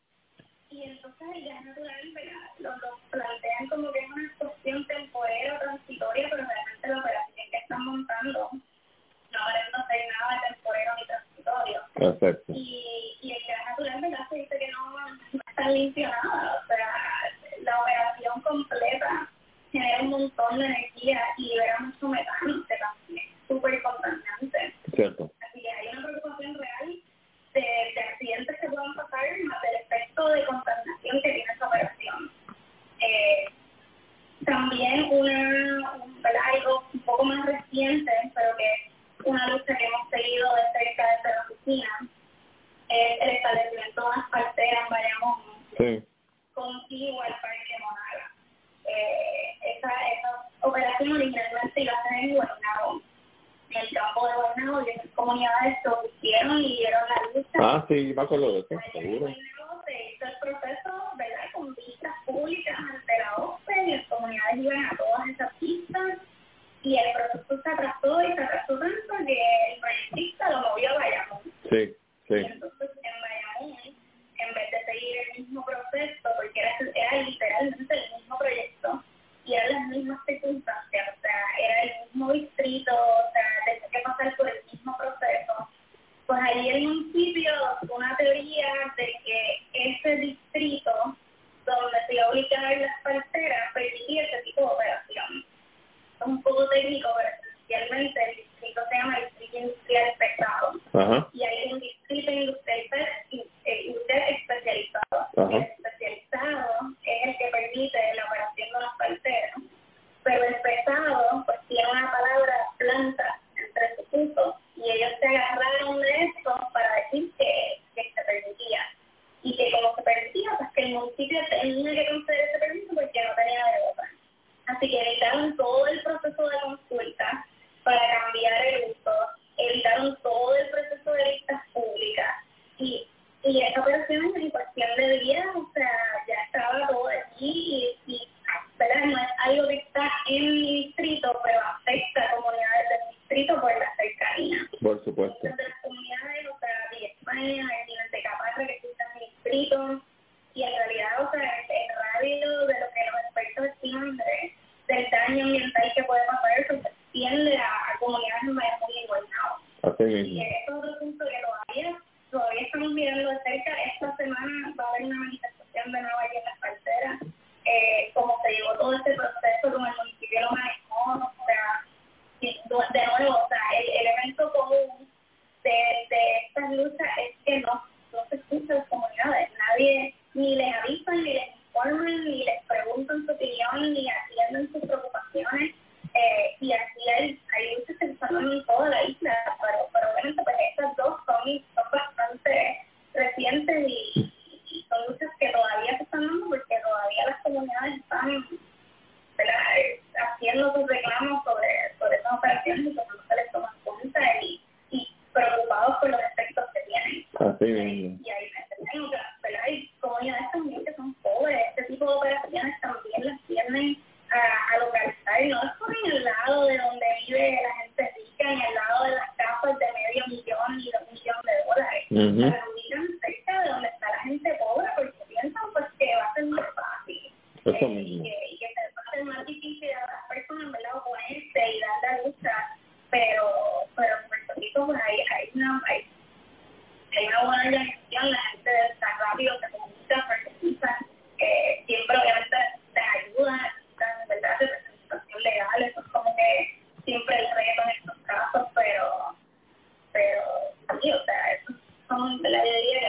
Y entonces el gas natural, ¿verdad?, lo, lo plantean como que es una cuestión temporera o transitoria, pero realmente la operación que están montando no parece hacer nada de temporero ni transitorio.
Perfecto.
Y, y el gas natural, ¿verdad?, se dice que no, no está limpio nada. O sea, la operación completa genera un montón de energía y libera mucho metano, que también es súper contaminante.
Cierto.
Así que hay una preocupación real de, de accidentes que puedan pasar, más del efecto de contaminación que tiene esa operación. Eh, también una, un, ¿verdad?, algo un poco más reciente, pero que es una lucha que hemos seguido de cerca desde la oficina, es el establecimiento de unas parteras en Bayamón,
sí,
contiguo al Parque Monaga. Eh, esa, esa operación originalmente iba a ser en Guaynabo, en el campo de Guaynabo, y en comunidades se opusieron y dieron la lucha.
Ah, sí, me acuerdo de eso,
Allá
seguro.
en Guaynabo se hizo el proceso, ¿verdad?, con vistas públicas ante la O P E, y las comunidades iban a todas esas pistas, y el proceso se atrasó y se atrasó tanto que el proyectista lo movió a Bayamón.
Sí, sí.
Y entonces en Bayamón, en vez de seguir el mismo proceso, porque era, era literalmente el mismo proyecto y eran las mismas circunstancias, o sea, era el mismo distrito, o sea, tenía que pasar por el mismo proceso, pues ahí el municipio adoptó una teoría de que ese distrito donde se iba a ubicar las parceras permitía ese tipo de operación. Es un poco técnico, pero esencialmente el distrito se llama Distrito Industrial Pesado.
Ajá.
Y hay un distrito industrial, industrial especializado.
Ajá.
El especializado es el que permite la operación de los parteros, pero el pesado pues tiene una palabra planta entre sus usos y ellos se agarraron de esto para decir que, que se permitía. Y que como se permitía, pues que el municipio tenía que conceder ese permiso porque no tenía de otra. Así que evitaron todo el proceso de consulta para cambiar el uso, evitaron todo el proceso de vistas públicas y, y esa operación en cuestión de días, o sea, ya estaba todo allí y, y ¿verdad?, no es algo que está en mi distrito, pero afecta a comunidades del distrito por la cercanía.
Por supuesto.
Muchas de las comunidades, o sea, de España, el nivel de Caparra que existe en mi distrito, y en realidad, o sea, el radio de lo que los expertos estiman de, del daño ambiental que puede pasar, eso se extiende a, a comunidades en Bayamón y Guaynabo.
Así mismo.
Y es otro punto que todavía, todavía estamos mirando de cerca. Esta semana va a haber una manifestación de nuevo aquí en las parceras. Eh, como se llevó todo este proceso, como el municipio lo manejó, o sea, de nuevo, o sea, el elemento común de, de estas luchas es que no, no se escuchan las comunidades, nadie ni les avisan, ni les informan, ni les preguntan su opinión, ni atienden sus preocupaciones, eh, y así hay, hay luchas que se están dando en toda la isla, pero, pero obviamente pues estas dos son, son bastante recientes y, y son luchas que todavía se están dando porque todavía las comunidades están, ¿verdad?, haciendo sus reclamos sobre, sobre esas operaciones y cuando no se les toma en cuenta y, y preocupados por los efectos que tienen.
Así mismo.
Y hay, ¿verdad?, hay comunidades también que son pobres, este tipo de operaciones también las tienden a, a localizar, no es por en el lado de donde vive la gente rica, ni al lado de las casas de medio millón y de un millón de dólares,
uh-huh.
pero ubican cerca de donde está la gente pobre porque piensan pues que va a ser más fácil.
Eso
Eh,
mismo.
y, que, y que se va a hacer más difícil a las personas, ¿verdad?, oponerse y dar la lucha, pero pero en Puerto Rico pues hay, hay una hay, hay una buena organización, la gente está rápido, se comunica, participan, eh, siempre obviamente te ayudan, necesitan, ¿verdad?, representación legal, eso es como que siempre el reto en estos casos, pero pero sí, o sea, esos son, ¿verdad?, yo diría que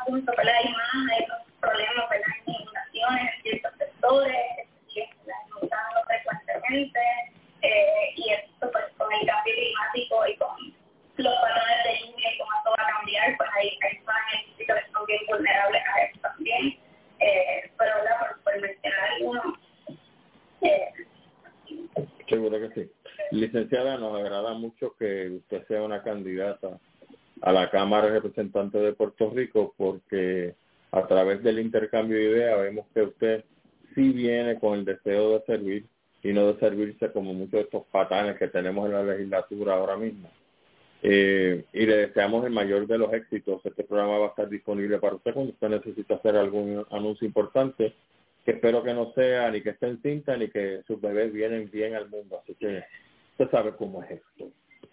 puntos, ¿verdad? Hay más, hay otros problemas, ¿verdad? Hay inundaciones en ciertos sectores, y las inundando frecuentemente, eh, y esto pues con el cambio climático y con los patrones de lluvia y cómo esto va a cambiar, pues hay, hay zonas en el distrito que son bien vulnerables a esto también, eh, pero ¿verdad? Por, por mencionar algunos. Eh,
Seguro que sí. Licenciada, nos agrada mucho que usted sea una candidata a la Cámara de Representantes de Puerto Rico, porque a través del intercambio de ideas vemos que usted sí viene con el deseo de servir y no de servirse como muchos de estos patanes que tenemos en la legislatura ahora mismo. Eh, y le deseamos el mayor de los éxitos. Este programa va a estar disponible para usted cuando usted necesita hacer algún anuncio importante, que espero que no sea ni que esté en cinta ni que sus bebés vienen bien al mundo. Así que usted sabe cómo es esto.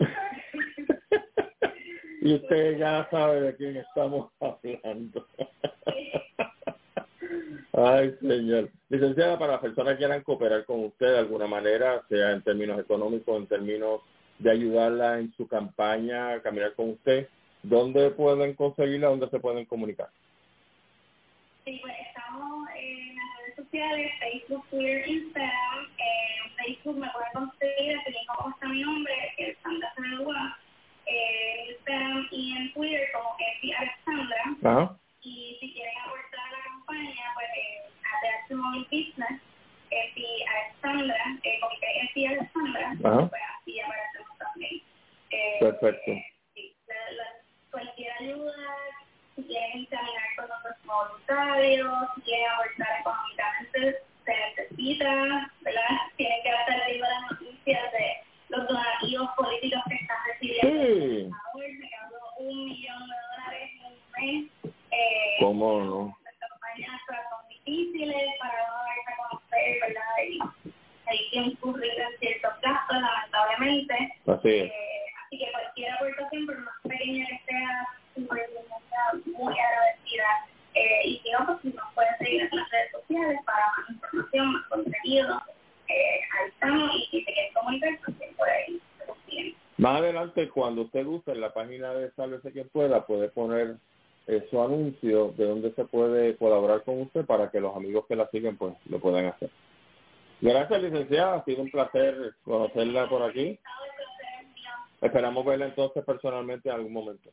Y usted ya sabe de quién estamos hablando. Ay, señor. Licenciada, para las personas que quieran cooperar con usted de alguna manera, sea en términos económicos, en términos de ayudarla en su campaña, a caminar con usted, ¿dónde pueden conseguirla? ¿Dónde se pueden comunicar?
Sí, pues estamos en las redes sociales, Facebook, Twitter, Instagram. Eh, en Facebook me pueden conseguir, así como está mi nombre, que es Sandra Sanadúa. Eh, en Instagram y en Twitter como Efi Alexandra.
Ajá.
Y si quieren aportar a la campaña, pues eh, A T H Mobile Business, Efi Alexandra, eh, comité Efi Alexandra,
Ajá.
pues así aparecemos también. Eh,
Perfecto.
Eh, sí, la, la, cualquier ayuda, si quieren caminar con nosotros como voluntarios, si quieren aportar económicamente, se necesita, ¿verdad? Tienen que estar viendo las noticias de los donativos políticos que están recibiendo.
Sí.
Ahora me ganó un millón de dólares en un mes. Eh,
¿Cómo no?
Las campañas son difíciles para no darse a conocer, ¿verdad? Y hay que incurrir en ciertos gastos, lamentablemente.
Así es.
Eh, así que cualquier aportación, por más pequeña que sea, muy, muy agradecida. Eh, y si no, pues nos pueden seguir en las redes sociales para más información, más contenido. Eh, ahí estamos, y si se quieren comunicar, pues por ahí se consiguen.
Más adelante, cuando usted guste, en la página de Sálvese Quien Pueda, puede poner eh, su anuncio de donde se puede colaborar con usted para que los amigos que la siguen pues lo puedan hacer. Gracias, licenciada. Ha sido un placer conocerla por aquí. Esperamos verla entonces personalmente en algún momento.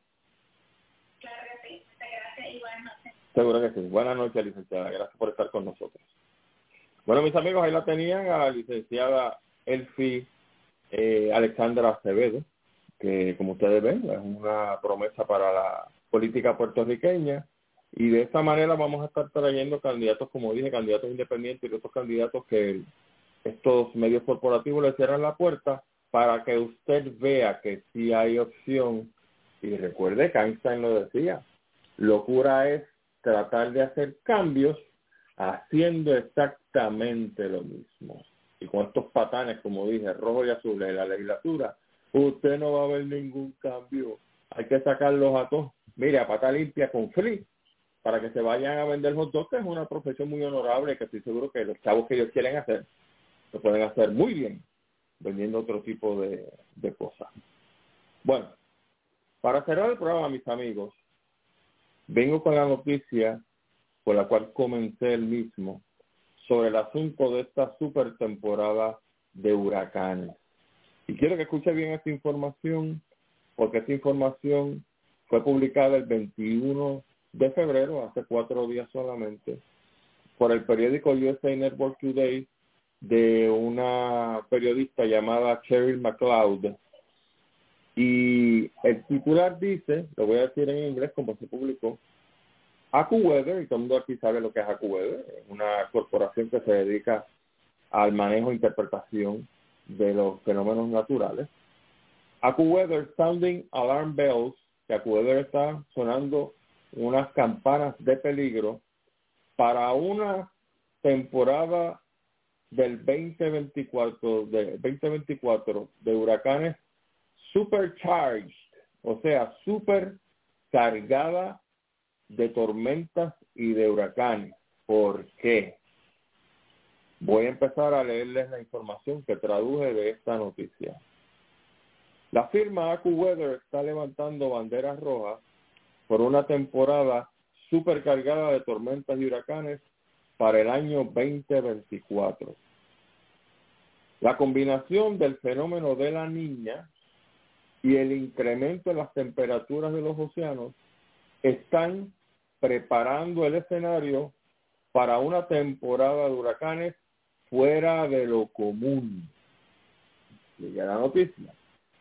Claro que sí. Muchas gracias y buenas noches.
Seguro que sí. Buenas noches, licenciada. Gracias por estar con nosotros. Bueno, mis amigos, ahí la tenían a la licenciada Elfi eh, Alexandra Acevedo, que como ustedes ven es una promesa para la política puertorriqueña, y de esta manera vamos a estar trayendo candidatos, como dije, candidatos independientes y otros candidatos que estos medios corporativos le cierran la puerta para que usted vea que sí hay opción. Y recuerde que Einstein lo decía, locura es tratar de hacer cambios haciendo exactamente lo mismo. Y con estos patanes, como dije, rojo y azul en la legislatura, usted no va a ver ningún cambio. Hay que sacarlos a todos. Mire, a pata limpia con free, para que se vayan a vender hot dogs, que es una profesión muy honorable, que estoy seguro que los chavos que ellos quieren hacer, lo pueden hacer muy bien, vendiendo otro tipo de, de cosas. Bueno, para cerrar el programa, mis amigos, vengo con la noticia por la cual comencé el mismo, sobre el asunto de esta super temporada de huracanes. Y quiero que escuche bien esta información, porque esta información fue publicada el veintiuno de febrero, hace cuatro días solamente, por el periódico U S A Network Today, de una periodista llamada Cheryl McLeod. Y el titular dice, lo voy a decir en inglés como se publicó, AccuWeather, y todo el mundo aquí sabe lo que es AccuWeather, es una corporación que se dedica al manejo e interpretación de los fenómenos naturales. AccuWeather sounding alarm bells, que AccuWeather está sonando unas campanas de peligro para una temporada del veinte veinticuatro de veinte veinticuatro de huracanes supercharged, o sea, super cargada de tormentas y de huracanes. ¿Por qué? Voy a empezar a leerles la información que traduje de esta noticia. La firma AccuWeather está levantando banderas rojas por una temporada supercargada de tormentas y huracanes para el año veinte veinticuatro. La combinación del fenómeno de la Niña y el incremento en las temperaturas de los océanos están preparando el escenario para una temporada de huracanes fuera de lo común. Llega la noticia.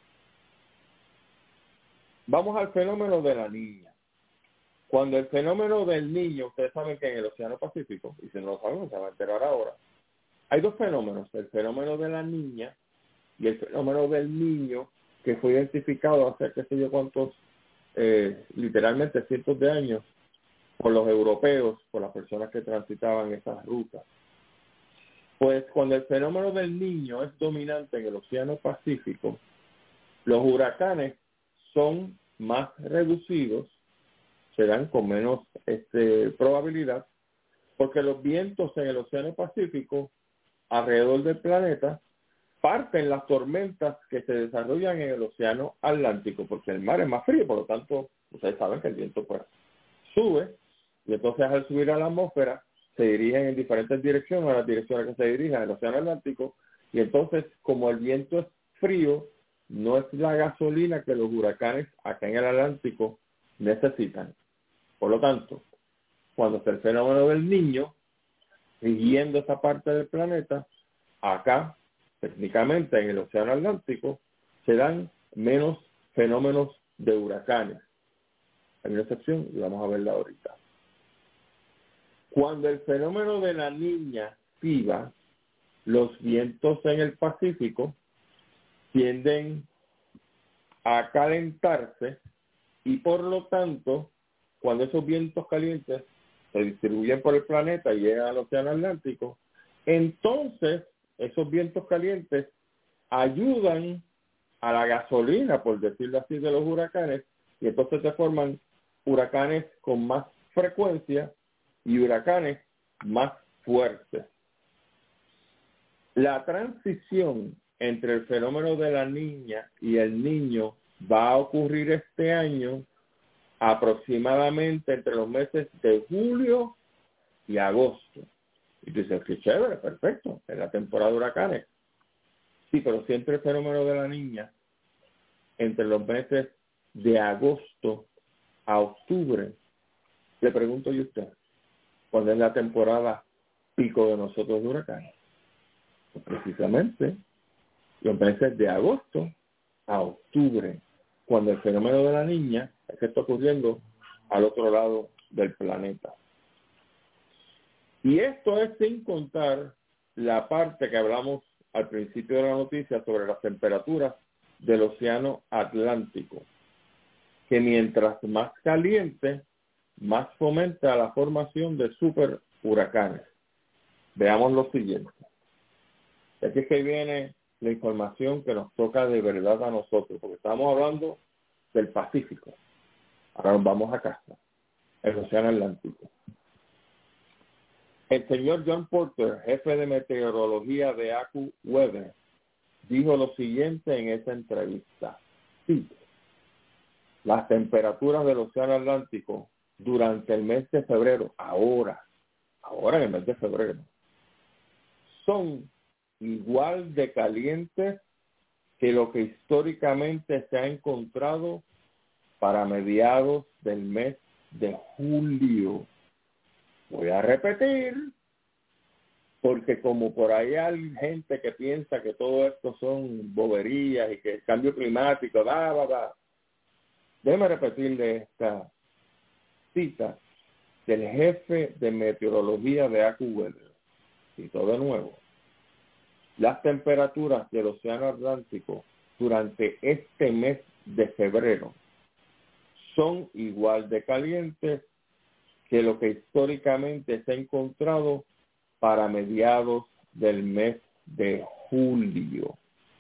Vamos al fenómeno de la Niña. Cuando el fenómeno del Niño, ustedes saben que en el Océano Pacífico, y si no lo saben, se va a enterar ahora, hay dos fenómenos, el fenómeno de la Niña y el fenómeno del Niño, que fue identificado hace qué sé yo cuántos, eh, literalmente cientos de años, por los europeos, por las personas que transitaban esas rutas. Pues cuando el fenómeno del Niño es dominante en el Océano Pacífico, los huracanes son más reducidos, se dan con menos este, probabilidad, porque los vientos en el Océano Pacífico, alrededor del planeta, parten las tormentas que se desarrollan en el Océano Atlántico, porque el mar es más frío, por lo tanto, ustedes saben que el viento pues sube, y entonces al subir a la atmósfera, se dirigen en diferentes direcciones, a las direcciones que se dirigen al Océano Atlántico, y entonces, como el viento es frío, no es la gasolina que los huracanes acá en el Atlántico necesitan. Por lo tanto, cuando está el fenómeno del Niño, siguiendo esa parte del planeta, acá, técnicamente en el Océano Atlántico, se dan menos fenómenos de huracanes. Hay una excepción y vamos a verla ahorita. Cuando el fenómeno de la Niña activa, los vientos en el Pacífico tienden a calentarse y por lo tanto, cuando esos vientos calientes se distribuyen por el planeta y llegan al Océano Atlántico, entonces esos vientos calientes ayudan a la gasolina, por decirlo así, de los huracanes, y entonces se forman huracanes con más frecuencia y huracanes más fuertes. La transición entre el fenómeno de la Niña y el Niño va a ocurrir este año aproximadamente entre los meses de julio y agosto. Y tú dices, qué chévere, perfecto, es la temporada de huracanes. Sí, pero siempre el fenómeno de la Niña entre los meses de agosto a octubre. Le pregunto yo a usted, ¿cuándo es la temporada pico de nosotros de huracanes? Pues precisamente los meses de agosto a octubre, cuando el fenómeno de la Niña es que está ocurriendo al otro lado del planeta. Y esto es sin contar la parte que hablamos al principio de la noticia sobre las temperaturas del Océano Atlántico, que mientras más caliente, más fomenta la formación de super huracanes. Veamos lo siguiente. Aquí es que viene la información que nos toca de verdad a nosotros, porque estamos hablando del Pacífico. Ahora nos vamos a casa, el Océano Atlántico. El señor John Porter, jefe de meteorología de AccuWeather, dijo lo siguiente en esa entrevista. Sí, las temperaturas del Océano Atlántico durante el mes de febrero, ahora, ahora en el mes de febrero, son igual de calientes que lo que históricamente se ha encontrado para mediados del mes de julio. Voy a repetir, porque como por ahí hay gente que piensa que todo esto son boberías y que el cambio climático, da, da, da. Déjeme repetirle esta cita del jefe de meteorología de AccuWeather. Y todo de nuevo. Las temperaturas del Océano Atlántico durante este mes de febrero son igual de calientes que lo que históricamente se ha encontrado para mediados del mes de julio.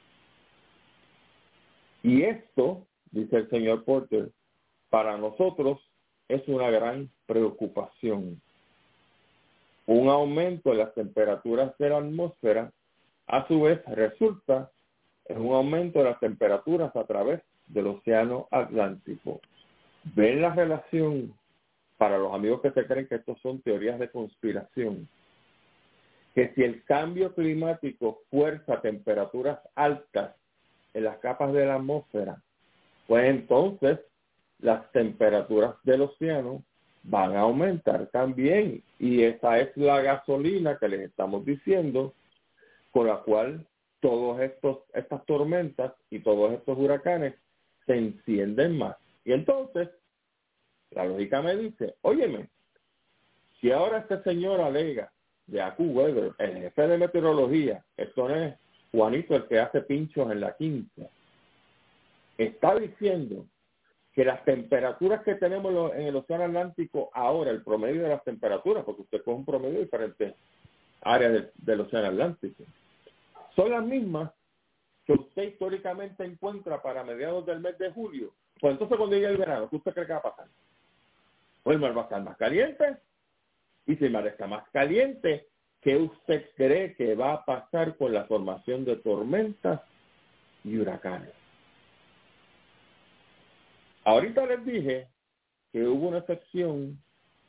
Y esto, dice el señor Porter, para nosotros es una gran preocupación. Un aumento en las temperaturas de la atmósfera, a su vez, resulta en un aumento de las temperaturas a través del Océano Atlántico. ¿Ven la relación para los amigos que se creen que estos son teorías de conspiración, que si el cambio climático fuerza temperaturas altas en las capas de la atmósfera, pues entonces las temperaturas del océano van a aumentar también. Y esa es la gasolina que les estamos diciendo, con la cual todos estos estas tormentas y todos estos huracanes se encienden más. Y entonces, la lógica me dice, óyeme, si ahora este señor alega de AccuWeather, el jefe de meteorología, esto no es Juanito el que hace pinchos en la quince, está diciendo que las temperaturas que tenemos en el océano Atlántico ahora, el promedio de las temperaturas, porque usted coge un promedio de diferentes áreas del, del océano Atlántico, son las mismas que usted históricamente encuentra para mediados del mes de julio. Pues entonces cuando llegue el verano, ¿qué usted cree que va a pasar? Pues el mar va a estar más caliente, y si el mar está más caliente, ¿qué usted cree que va a pasar con la formación de tormentas y huracanes? Ahorita les dije que hubo una excepción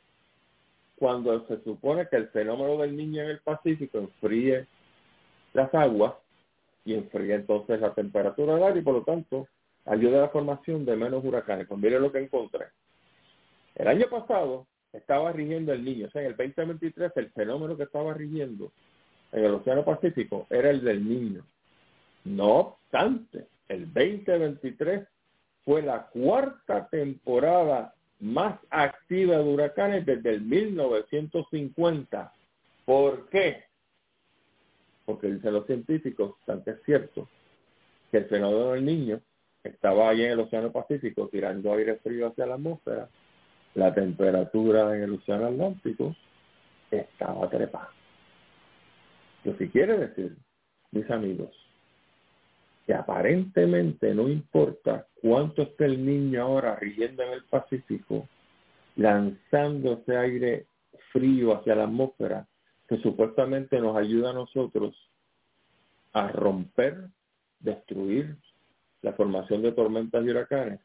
cuando se supone que el fenómeno del Niño en el Pacífico enfríe las aguas y enfríe entonces la temperatura del aire y por lo tanto ayuda a la formación de menos huracanes. Pues mire lo que encontré. El año pasado estaba rigiendo el Niño, o sea, en el veinte veintitrés el fenómeno que estaba rigiendo en el Océano Pacífico era el del Niño. No obstante, el veinte veintitrés fue la cuarta temporada más activa de huracanes desde el mil novecientos cincuenta. ¿Por qué? Porque dicen los científicos, tanto es cierto, que el fenómeno del Niño estaba allí en el Océano Pacífico tirando aire frío hacia la atmósfera, la temperatura en el Océano Atlántico estaba trepada. Lo que quiere decir, mis amigos, que aparentemente no importa cuánto esté el Niño ahora rigiendo en el Pacífico, lanzando ese aire frío hacia la atmósfera, que supuestamente nos ayuda a nosotros a romper, destruir la formación de tormentas y huracanes,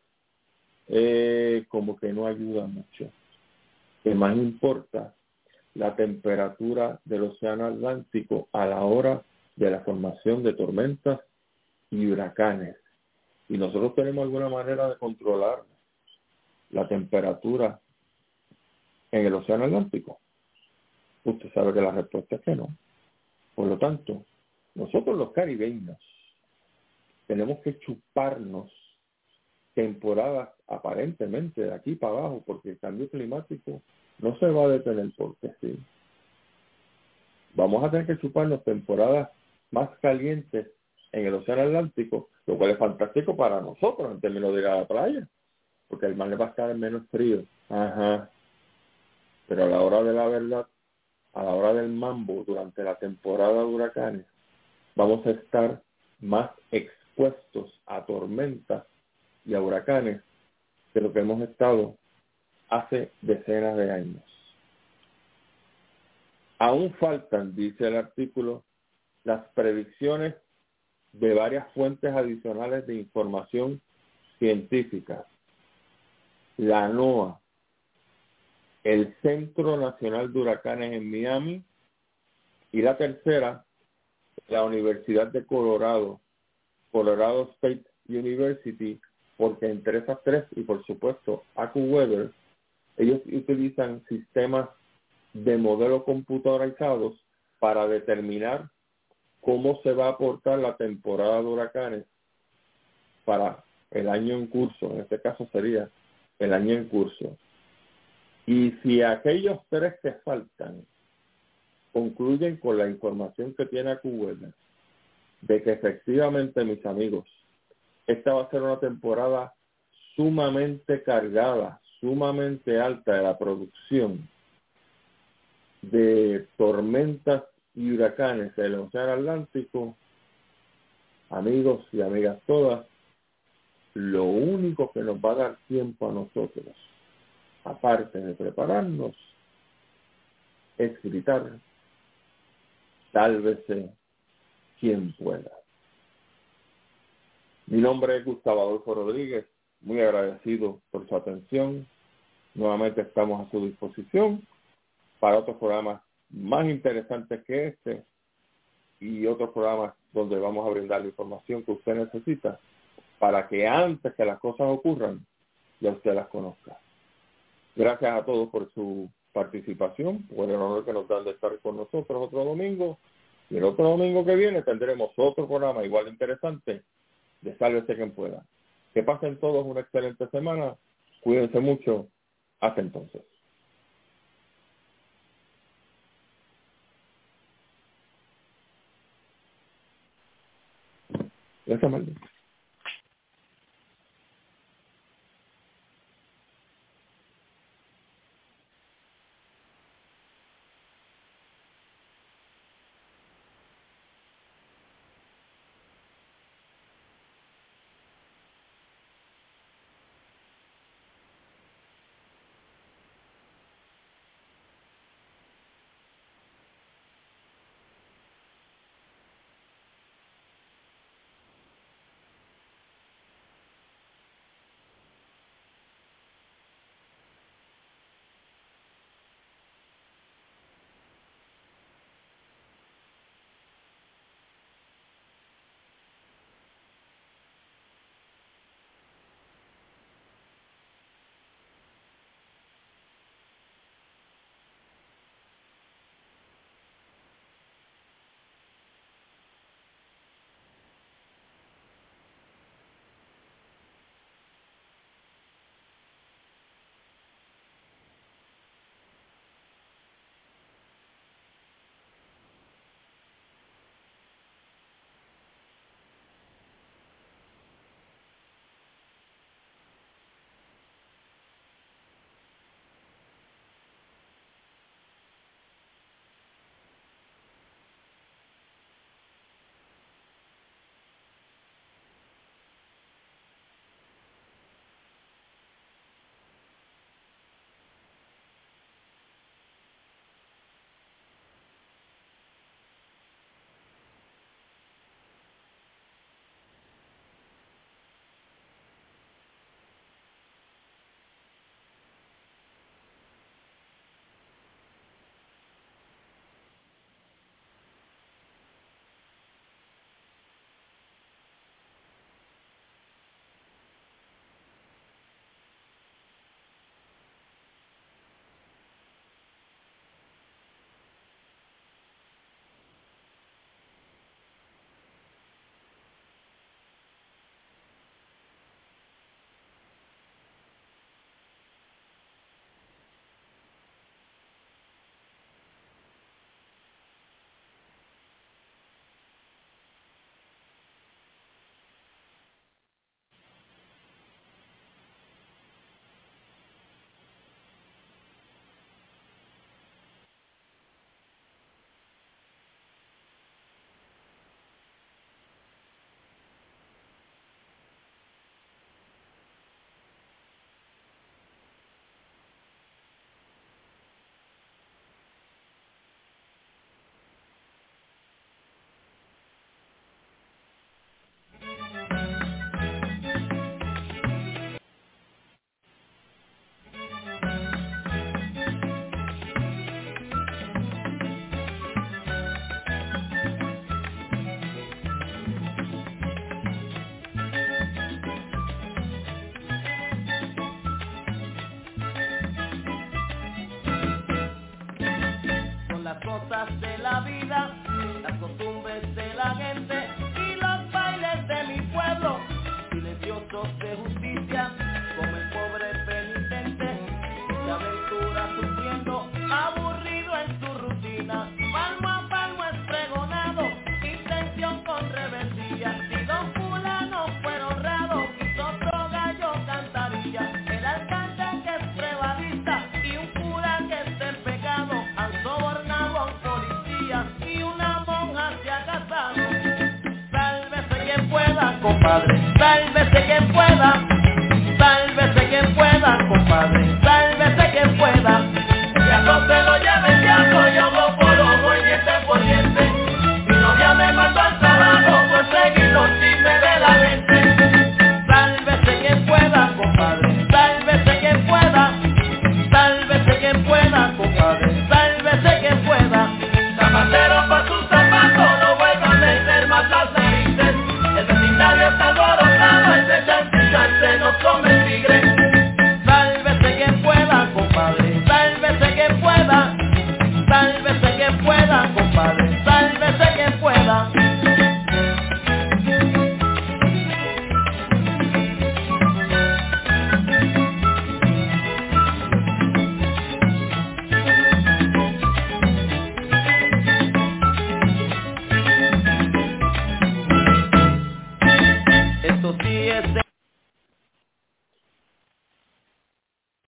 eh, como que no ayuda mucho. Que más importa la temperatura del Océano Atlántico a la hora de la formación de tormentas y huracanes. Y nosotros tenemos alguna manera de controlar la temperatura en el Océano Atlántico. Usted sabe que la respuesta es que no. Por lo tanto, nosotros los caribeños tenemos que chuparnos temporadas aparentemente de aquí para abajo, porque el cambio climático no se va a detener porque sí. Vamos a tener que chuparnos temporadas más calientes en el Océano Atlántico, lo cual es fantástico para nosotros en términos de ir a la playa, porque el mar va a estar en menos frío. Ajá. Pero a la hora de la verdad, a la hora del mambo, durante la temporada de huracanes, vamos a estar más expuestos a tormentas y a huracanes de lo que hemos estado hace decenas de años. Aún faltan, dice el artículo, las predicciones de varias fuentes adicionales de información científica. La NOAA, el Centro Nacional de Huracanes en Miami, y la tercera, la Universidad de Colorado, Colorado State University, porque entre esas tres, y por supuesto AccuWeather, ellos utilizan sistemas de modelos computarizados para determinar cómo se va a aportar la temporada de huracanes para el año en curso. En este caso sería el año en curso. Y si aquellos tres que faltan concluyen con la información que tiene AccuWeather, de que efectivamente, mis amigos, esta va a ser una temporada sumamente cargada, sumamente alta de la producción de tormentas y huracanes del Océano Atlántico, amigos y amigas todas, lo único que nos va a dar tiempo a nosotros, aparte de prepararnos, es gritar, sálvese quien pueda. Mi nombre es Gustavo Adolfo Rodríguez, muy agradecido por su atención. Nuevamente estamos a su disposición para otros programas más interesantes que este y otros programas donde vamos a brindar la información que usted necesita para que antes que las cosas ocurran, ya usted las conozca. Gracias a todos por su participación, por el honor que nos dan de estar con nosotros otro domingo. Y el otro domingo que viene tendremos otro programa igual de interesante de Sálvese quien pueda. Que pasen todos una excelente semana. Cuídense mucho. Hasta entonces. Gracias, Marlene.
Las cosas de la vida, las costumbres de la gente y los bailes de mi pueblo, silenciosos de justicia, como el pobre penitente que se aventura sufriendo, aburrido en su rutina, palmo a palmo es pregonado, intención con rebeldía. Si don fulano fuera honrado, quizá otro gallo cantaría. El alcalde que es prevadista y un cura que está en pecado han sobornado a un policía y una monja se ha casado. Sálvese quien pueda, compadre, sálvese quien pueda, sálvese quien pueda, compadre, sálvese.